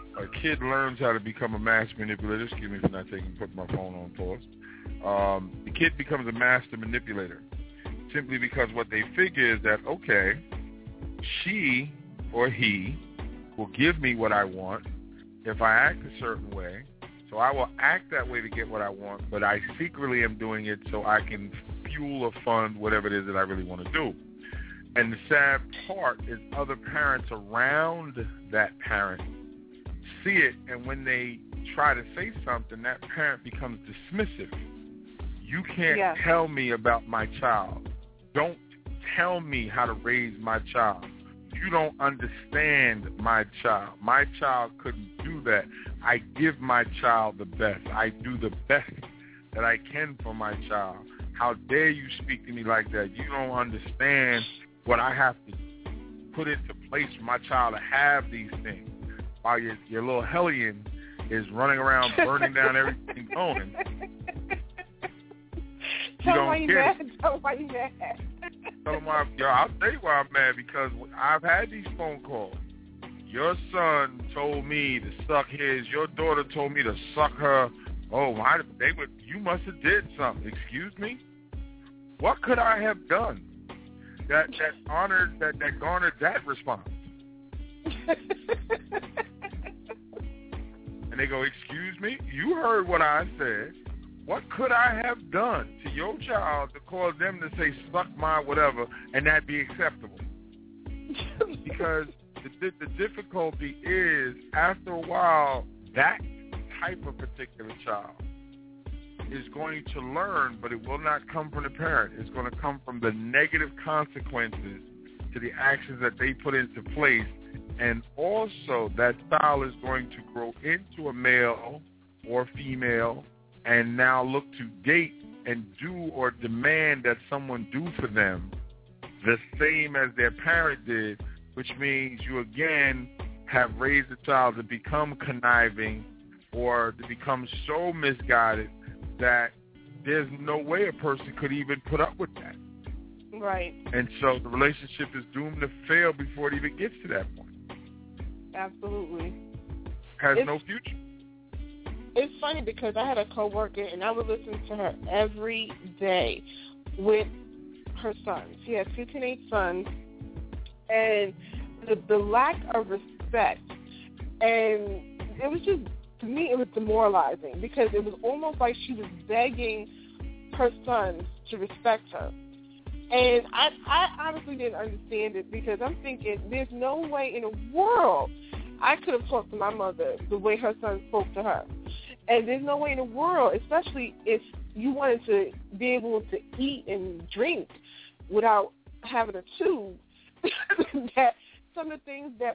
master manipulator. Excuse me for not putting my phone on pause. The kid becomes a master manipulator simply because what they figure is that, okay, she or he will give me what I want if I act a certain way. So I will act that way to get what I want, but I secretly am doing it so I can fuel or fund whatever it is that I really want to do. And the sad part is other parents around that parent see it, and when they try to say something, that parent becomes dismissive. You can't tell me about my child. Don't tell me how to raise my child. You don't understand my child. My child couldn't do that. I give my child the best. I do the best that I can for my child. How dare you speak to me like that? You don't understand what I have to put into place for my child to have these things. While your little hellion is running around burning down everything going. Tell him why you mad. Tell him why you mad. Tell him why, I'll tell you why I'm mad, because I've had these phone calls. Your son told me to suck his. Your daughter told me to suck her. Oh, you must have did something. Excuse me? What could I have done that garnered that response? And they go, excuse me? You heard what I said. What could I have done to your child to cause them to say, suck my whatever, and that be acceptable? Because the difficulty is, after a while, that type of particular child is going to learn, but it will not come from the parent. It's going to come from the negative consequences to the actions that they put into place. And also, that child is going to grow into a male or female and now look to date and do or demand that someone do for them the same as their parent did, which means you again have raised a child to become conniving or to become so misguided that there's no way a person could even put up with that. Right. And so the relationship is doomed to fail before it even gets to that point. Absolutely. Has no future. It's funny because I had a coworker and I would listen to her every day with her sons. She has 2 teenage sons, and the lack of respect, and it was just, to me, it was demoralizing because it was almost like she was begging her sons to respect her. And I honestly didn't understand it because I'm thinking there's no way in the world I could have talked to my mother the way her son spoke to her. And there's no way in the world, especially if you wanted to be able to eat and drink without having a tube, that some of the things that were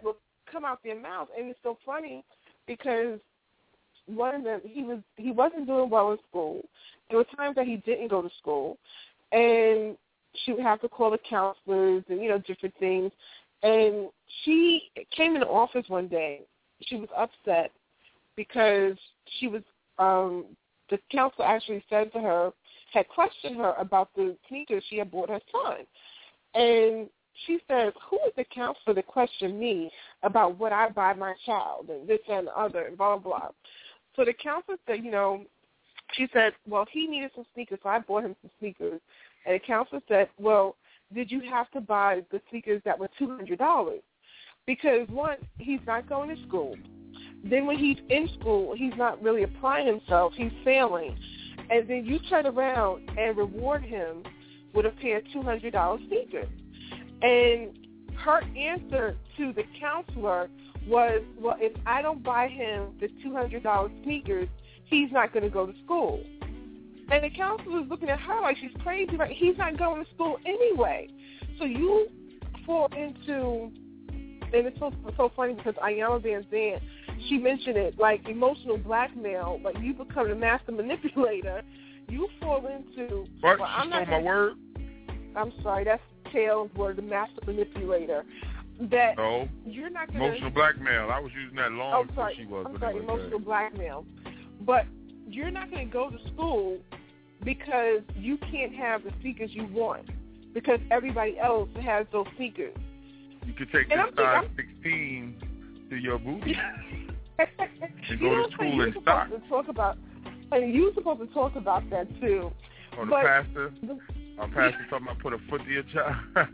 come out their mouth. And it's so funny because one of them, he wasn't doing well in school. There were times that he didn't go to school, and she would have to call the counselors and, you know, different things. And she came in the office one day. She was upset because she was, the counselor actually said to her, had questioned her about the sneakers she had bought her son. And she said, who is the counselor that questioned me about what I buy my child and this and the other and blah, blah, blah. So the counselor said, you know, she said, well, he needed some sneakers, so I bought him some sneakers. And the counselor said, well, did you have to buy the sneakers that were $200? Because, one, he's not going to school. Then when he's in school, he's not really applying himself. He's failing. And then you turn around and reward him with a pair of $200 sneakers. And her answer to the counselor was, well, if I don't buy him the $200 sneakers, he's not going to go to school. And the counselor was looking at her like she's crazy. Like, he's not going to school anyway. So you fall into, and it's so funny because Iyanla Vanzant, she mentioned it, like emotional blackmail. Like, you become the master manipulator. You fall into. What? Well, I'm not my word? I'm sorry, that's Taylor's word, the master manipulator. That no. You're not going to. Emotional blackmail. I was using that long before she was. I'm sorry, emotional blackmail. But you're not going to go to school because you can't have the sneakers you want because everybody else has those sneakers. You could take this size 16 to your booty and go to school in stock. You're supposed to talk about that too. Oh, the pastor? Our pastor talking about put a foot to your child.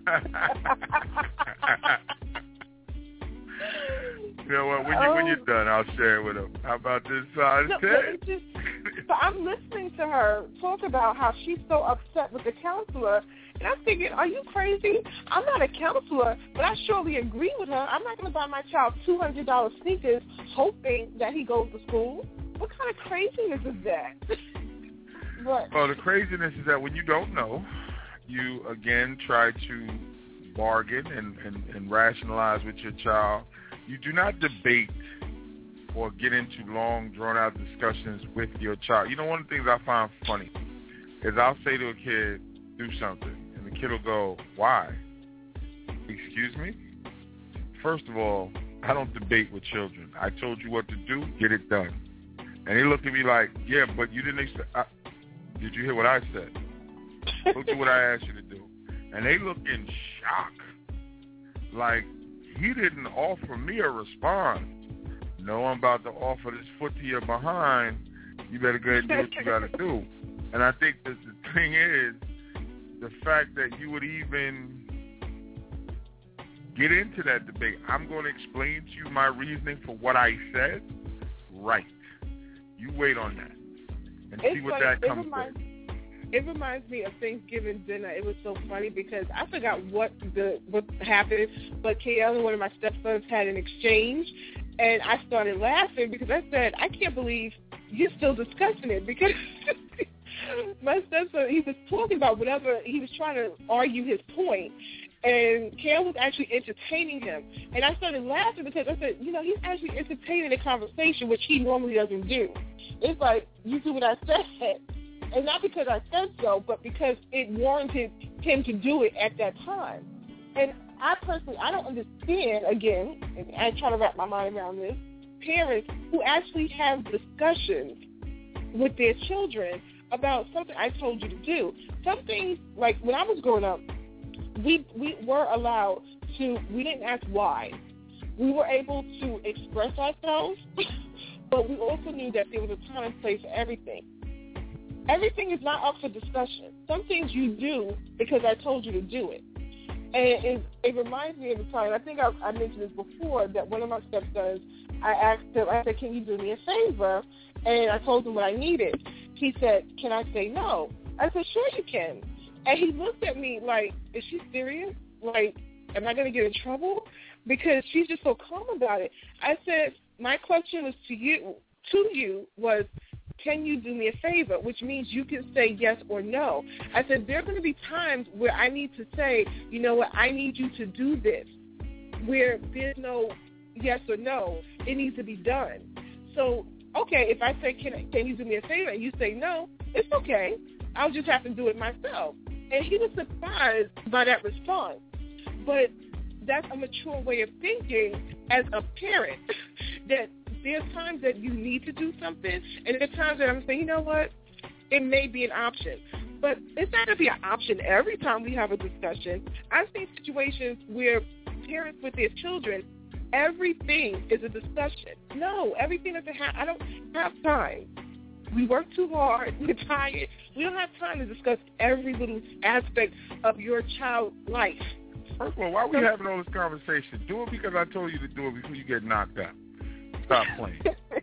You know what? When you're done, I'll share it with him. How about this size 10? But I'm listening to her talk about how she's so upset with the counselor, and I'm thinking, are you crazy? I'm not a counselor, but I surely agree with her. I'm not going to buy my child $200 sneakers hoping that he goes to school. What kind of craziness is that? Well, the craziness is that when you don't know, you, again, try to bargain and rationalize with your child. You do not debate or get into long, drawn-out discussions with your child. You know, one of the things I find funny is I'll say to a kid, do something, and the kid will go, why? Excuse me? First of all, I don't debate with children. I told you what to do, get it done. And he looked at me like, yeah, but you didn't expect. Did you hear what I said? Look at what I asked you to do. And they look in shock. Like, he didn't offer me a response. No, I'm about to offer this foot to your behind. You better go ahead and do what you got to do. And I think that the thing is, the fact that you would even get into that debate. I'm going to explain to you my reasoning for what I said. Right. You wait on that and see what that comes with. It reminds me of Thanksgiving dinner. It was so funny because I forgot what happened, but KL and one of my stepsons had an exchange, and I started laughing because I said, I can't believe you're still discussing it, because my stepson, he was talking about whatever, he was trying to argue his point, and KL was actually entertaining him. And I started laughing because I said, you know, he's actually entertaining the conversation, which he normally doesn't do. It's like, you do what I said. And not because I said so, but because it warranted him to do it at that time. And I personally, I don't understand, again, and I'm trying to wrap my mind around this, parents who actually have discussions with their children about something I told you to do. Some things, like when I was growing up, we were allowed to, we didn't ask why. We were able to express ourselves, but we also knew that there was a time and place for everything. Everything is not up for discussion. Some things you do because I told you to do it. And it reminds me of the time, I think I mentioned this before, that one of my stepsons, I asked him, I said, can you do me a favor? And I told him what I needed. He said, can I say no? I said, sure you can. And he looked at me like, is she serious? Like, am I going to get in trouble? Because she's just so calm about it. I said, my question was to you was, can you do me a favor, which means you can say yes or no. I said, there are going to be times where I need to say, you know what, I need you to do this, where there's no yes or no. It needs to be done. So, okay, if I say, can you do me a favor, and you say no, it's okay. I'll just have to do it myself. And he was surprised by that response. But that's a mature way of thinking as a parent, that there's times that you need to do something, and there's times that I'm saying, you know what, it may be an option. But it's not going to be an option every time we have a discussion. I've seen situations where parents with their children, everything is a discussion. No, everything doesn't have, I don't have time. We work too hard. We're tired. We don't have time to discuss every little aspect of your child's life. First of all, why are we having all this conversation? Do it because I told you to do it before you get knocked out. Stop playing.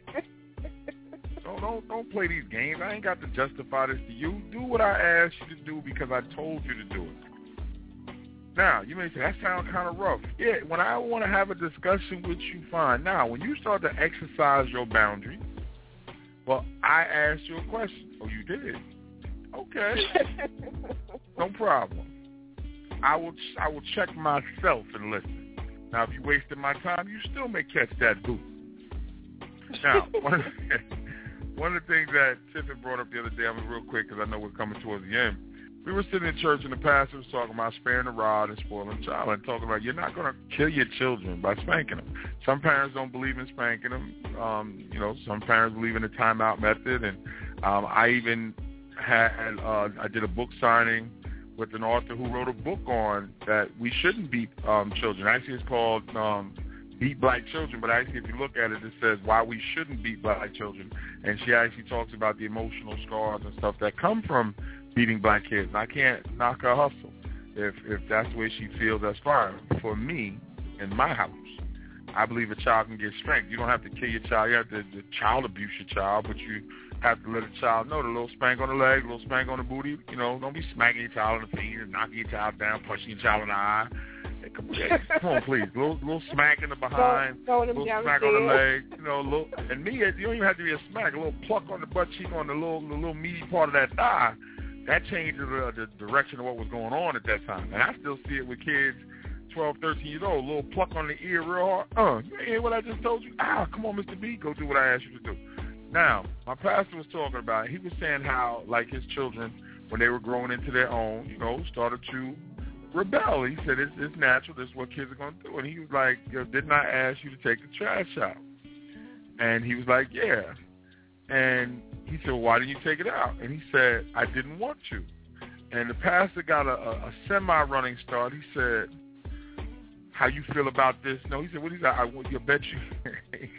Don't play these games. I ain't got to justify this to you. Do what I asked you to do because I told you to do it. Now, you may say, that sounds kind of rough. Yeah, when I want to have a discussion with you, fine. Now, when you start to exercise your boundaries, well, I asked you a question. Oh, you did? Okay. No problem. I will check myself and listen. Now, if you wasted my time, you still may catch that boot. Now, one of the things that Tiffany brought up the other day, I'm going to real quick because I know we're coming towards the end. We were sitting in church and the pastor was talking about sparing the rod and spoiling the child, and talking about you're not going to kill your children by spanking them. Some parents don't believe in spanking them. Some parents believe in the timeout method, and I even I did a book signing with an author who wrote a book on that we shouldn't beat children. Actually, it's called Beat Black Children, but actually if you look at it, it says why we shouldn't beat black children. And she actually talks about the emotional scars and stuff that come from beating black kids. And I can't knock her hustle. If that's the way she feels, that's fine. For me, in my house, I believe a child can get spanked. You don't have to kill your child. You have to child abuse your child, but you have to let a child know the little spank on the leg, a little spank on the booty. You know, don't be smacking your child in the feet and knocking your child down, punching your child in the eye. Hey, come on, please. Little smack in the behind, little smack on the leg. You know, and me, you don't even have to be a smack. A little pluck on the butt cheek on the little meaty part of that thigh. That changes the direction of what was going on at that time. And I still see it with kids 12, 13 years old, a little pluck on the ear real hard. You hear what I just told you? Come on, Mr. B, go do what I asked you to do. Now, my pastor was talking about, he was saying how, like, his children, when they were growing into their own, started to rebel. He said, it's natural, this is what kids are going to do. And he was like, didn't I ask you to take the trash out? And he was like, yeah. And he said, well, why didn't you take it out? And he said, I didn't want to. And the pastor got a semi-running start. He said, how you feel about this? No, he said, what is that? I bet you.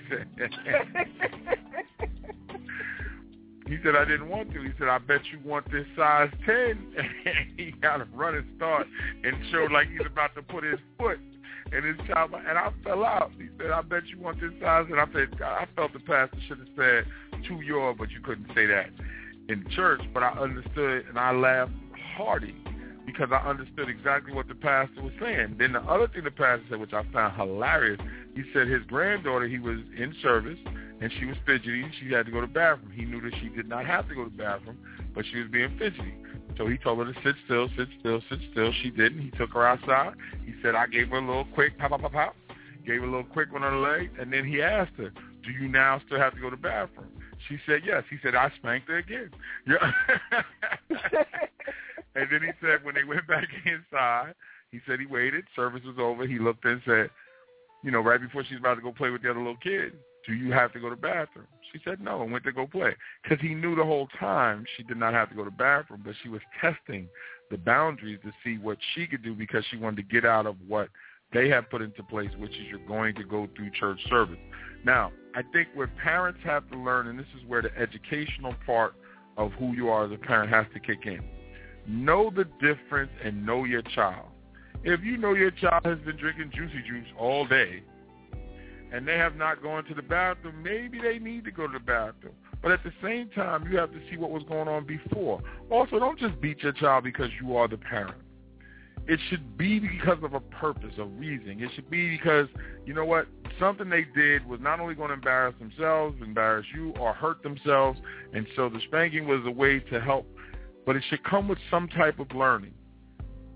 He said, I didn't want to. He said, I bet you want this size 10. And he got a running start and showed like he's about to put his foot in his child. And I fell out. He said, I bet you want this size. And I said, God, I felt the pastor should have said to your, but you couldn't say that in church. But I understood, and I laughed hearty because I understood exactly what the pastor was saying. Then the other thing the pastor said, which I found hilarious, he said his granddaughter, he was in service, and she was fidgety, and she had to go to the bathroom. He knew that she did not have to go to the bathroom, but she was being fidgety. So he told her to sit still, sit still, sit still. She didn't. He took her outside. He said, I gave her a little quick pop, pop, pop, pop. Gave her a little quick one on her leg, and then he asked her, do you now still have to go to the bathroom? She said, yes. He said, I spanked her again. Yeah. And then he said when they went back inside, he said he waited. Service was over. He looked and said, right before she was about to go play with the other little kid, do you have to go to the bathroom? She said no and went to go play. Because he knew the whole time she did not have to go to the bathroom, but she was testing the boundaries to see what she could do because she wanted to get out of what they have put into place, which is you're going to go through church service. Now, I think what parents have to learn, and this is where the educational part of who you are as a parent has to kick in. Know the difference and know your child. If you know your child has been drinking juicy juice all day and they have not gone to the bathroom, maybe they need to go to the bathroom. But at the same time, you have to see what was going on before. Also, don't just beat your child because you are the parent. It should be because of a purpose, a reason. It should be because, you know what, something they did was not only going to embarrass themselves, embarrass you, or hurt themselves, and so the spanking was a way to help, but it should come with some type of learning.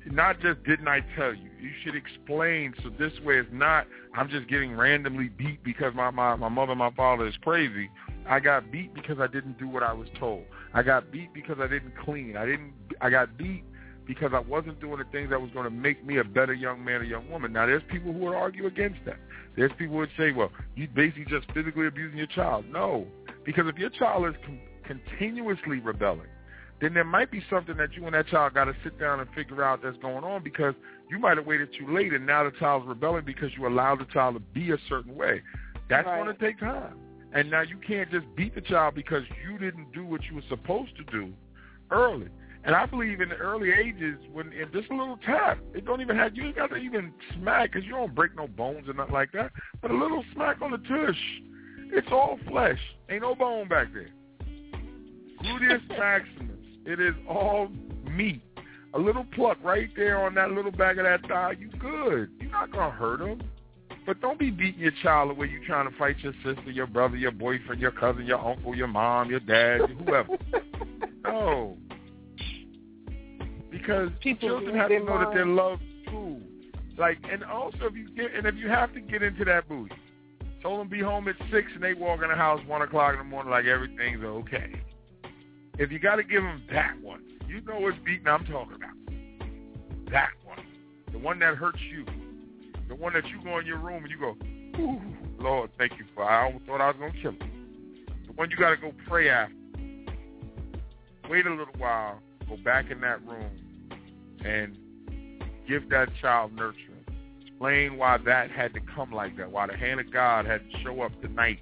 not just didn't I tell you. You should explain, so this way it's not I'm just getting randomly beat because my mother and my father is crazy. I got beat because I didn't do what I was told. I got beat because I didn't clean. I got beat because I wasn't doing the things that was going to make me a better young man or young woman. Now, there's people who would argue against that. There's people who would say, well, you basically just physically abusing your child. No, because if your child is continuously rebelling, then there might be something that you and that child got to sit down and figure out that's going on, because you might have waited too late and now the child's rebelling because you allowed the child to be a certain way. That's going to take time. And now you can't just beat the child because you didn't do what you were supposed to do early. And I believe in the early ages, when in just a little tap, it don't even have, you ain't got to even smack, because you don't break no bones or nothing like that. But a little smack on the tush, it's all flesh. Ain't no bone back there. Gluteus maximus, it is all meat. A little pluck right there on that little back of that thigh, you good. You're not going to hurt him. But don't be beating your child the way you're trying to fight your sister, your brother, your boyfriend, your cousin, your uncle, your mom, your dad, whoever. No. Because children have to know that they're loved too. Like, and also if you have to get into that booty, told them be home at 6 and they walk in the house 1 o'clock in the morning like everything's okay. If you got to give them that one, you know what beating I'm talking about. That one. The one that hurts you. The one that you go in your room and you go, ooh, Lord, thank you for, I almost thought I was going to kill him. The one you got to go pray after. Wait a little while, go back in that room, and give that child nurturing. Explain why that had to come like that, why the hand of God had to show up tonight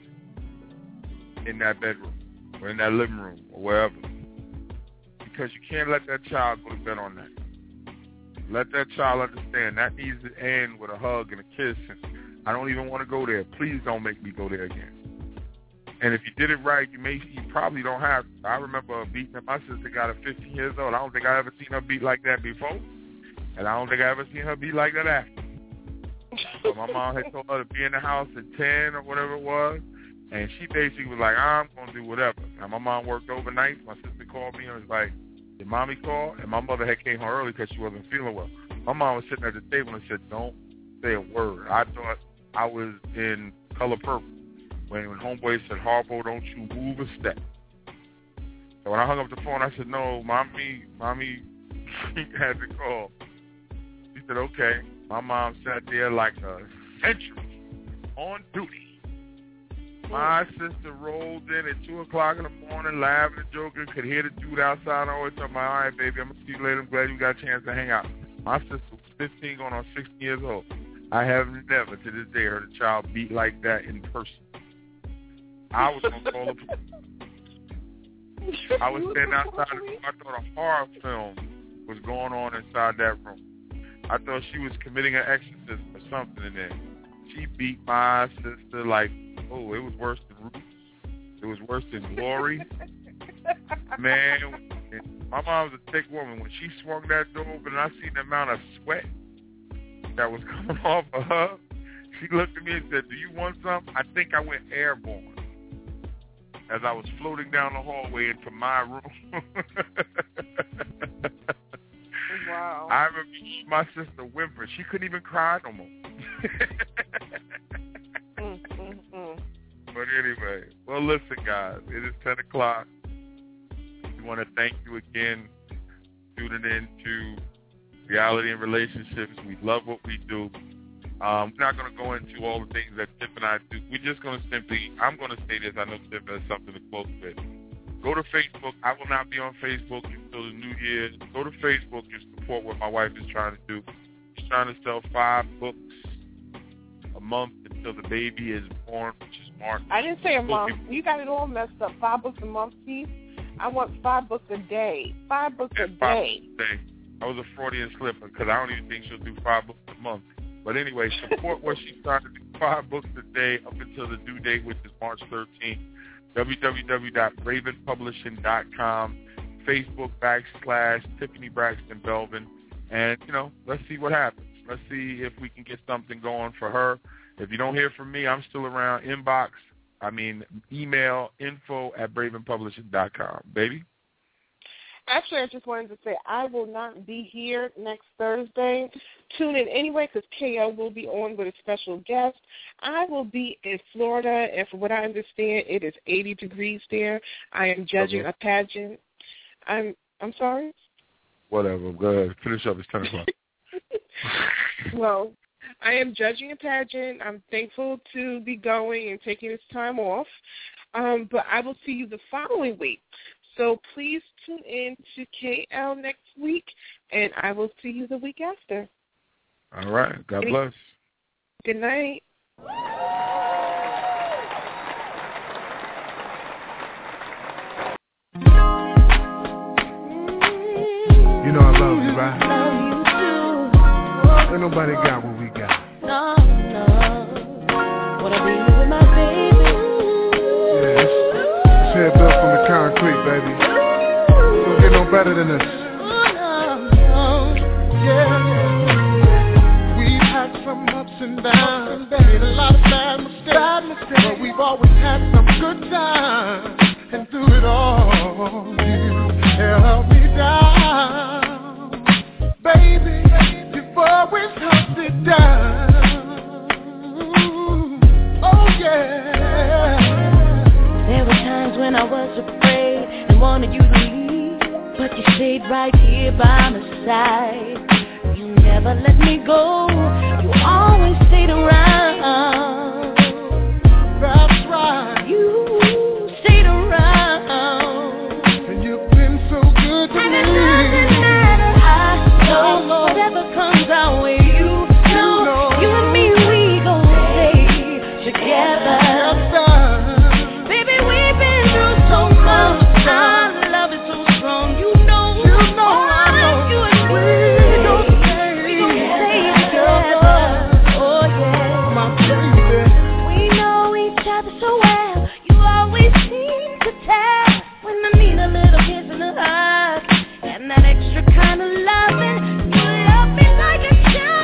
in that bedroom or in that living room or wherever. Because you can't let that child go to bed on that. Let that child understand that needs to end with a hug and a kiss, and I don't even want to go there. Please don't make me go there again. And if you did it right, you probably don't have to. I remember beating up my sister, got her 15 years old. I don't think I ever seen her beat like that before, and I don't think I ever seen her beat like that after. So my mom had told her to be in the house at 10 or whatever it was, and she basically was like, I'm going to do whatever. Now, my mom worked overnight. My sister called me and was like, did Mommy call? And my mother had came home early because she wasn't feeling well. My mom was sitting at the table and said, don't say a word. I thought I was in Color Purple when Homeboy said, Harpo, don't you move a step. So when I hung up the phone, I said, no, Mommy had to call. She said, okay. My mom sat there like a sentry on duty. My sister rolled in at 2 o'clock in the morning, laughing and joking, could hear the dude outside. I always told my, all right, baby, I'm going to see you later. I'm glad you got a chance to hang out. My sister was 15 going on 16 years old. I have never to this day heard a child beat like that in person. I was going to call the police. I was standing outside the room. I thought a horror film was going on inside that room. I thought she was committing an exorcism or something in there. She beat my sister like, oh, it was worse than Roots. It was worse than Glory. Man, my mom was a thick woman. When she swung that door open and I seen the amount of sweat that was coming off of her, she looked at me and said, do you want something? I think I went airborne as I was floating down the hallway into my room. Wow. I remember my sister whimpered. She couldn't even cry no more. But anyway, well, listen, guys, it is 10 o'clock. We want to thank you again for tuning in to Reality and Relationships. We love what we do. We're not going to go into all the things that Tiff and I do. We're just going to I'm going to say this. I know Tiff has something to close with. Go to Facebook. I will not be on Facebook until the New Year. Go to Facebook and support what my wife is trying to do. She's trying to sell 5 books a month until the baby is born, which is March. I didn't say a month. You got it all messed up. 5 books a month, Steve. I want 5 books a day. 5 books a day. 5 books a day. That was a Freudian slip because I don't even think she'll do 5 books a month. But anyway, support what she's trying to do. 5 books a day up until the due date, which is March 13th. www.ravenpublishing.com, Facebook / Tiffany Braxton Belvin. And, let's see what happens. Let's see if we can get something going for her. If you don't hear from me, I'm still around. Email info@bravenpublishing.com. Baby? Actually, I just wanted to say I will not be here next Thursday. Tune in anyway because KL will be on with a special guest. I will be in Florida, and from what I understand, it is 80 degrees there. I am judging a pageant. I'm sorry? Whatever. Go ahead. Finish up. It's 10 o'clock. Well, I am judging a pageant. I'm thankful to be going and taking this time off. But I will see you the following week. So please tune in to KL next week, and I will see you the week after. All right. God bless. Good night. You know I love you, right? Love you too. Ain't nobody got what we got. No. Wanna be with my baby. Yes. It's head built from the concrete, baby. Don't get no better than this. Yeah. We've had some ups and downs, made a lot of bad mistakes, but we've always had some good times. And through it all, you held me down. Baby, you've always held it down. Oh yeah. There were times when I was afraid and wanted you to leave, but you stayed right here by my side. You never let me go. You always stayed around. That's right. You stayed around. And you've been so good to And me. it doesn't matter. I know whatever comes our way. You know, you and me, we gon' stay together. Baby, we've been through so much. Our love is so strong. You know, you and me, we gon' stay together. Oh yeah, My baby. we know each other so well. You always seem to tell when I need a little kiss and a hug and that extra kind of loving. You love me like a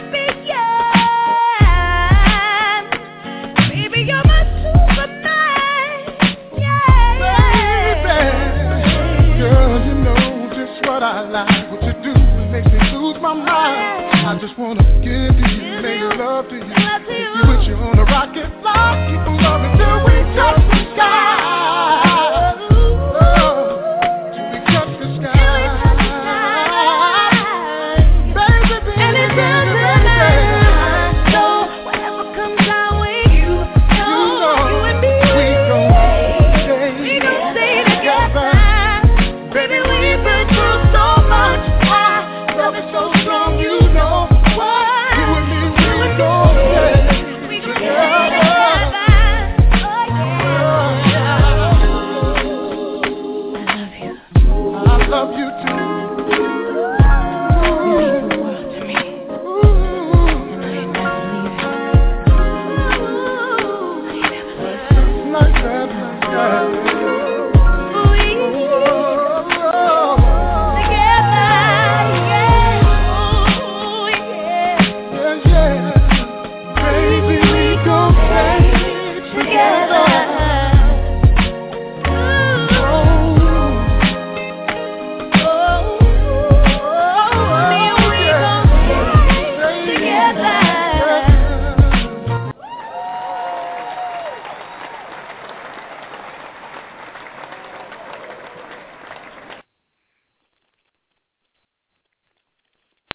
champion. Baby, you're my Superman. Yeah. Girl, you know just what I like. What you do makes me lose my mind. I just wanna give you, make love to you. With you on a rocket flight, keep on loving till we touch.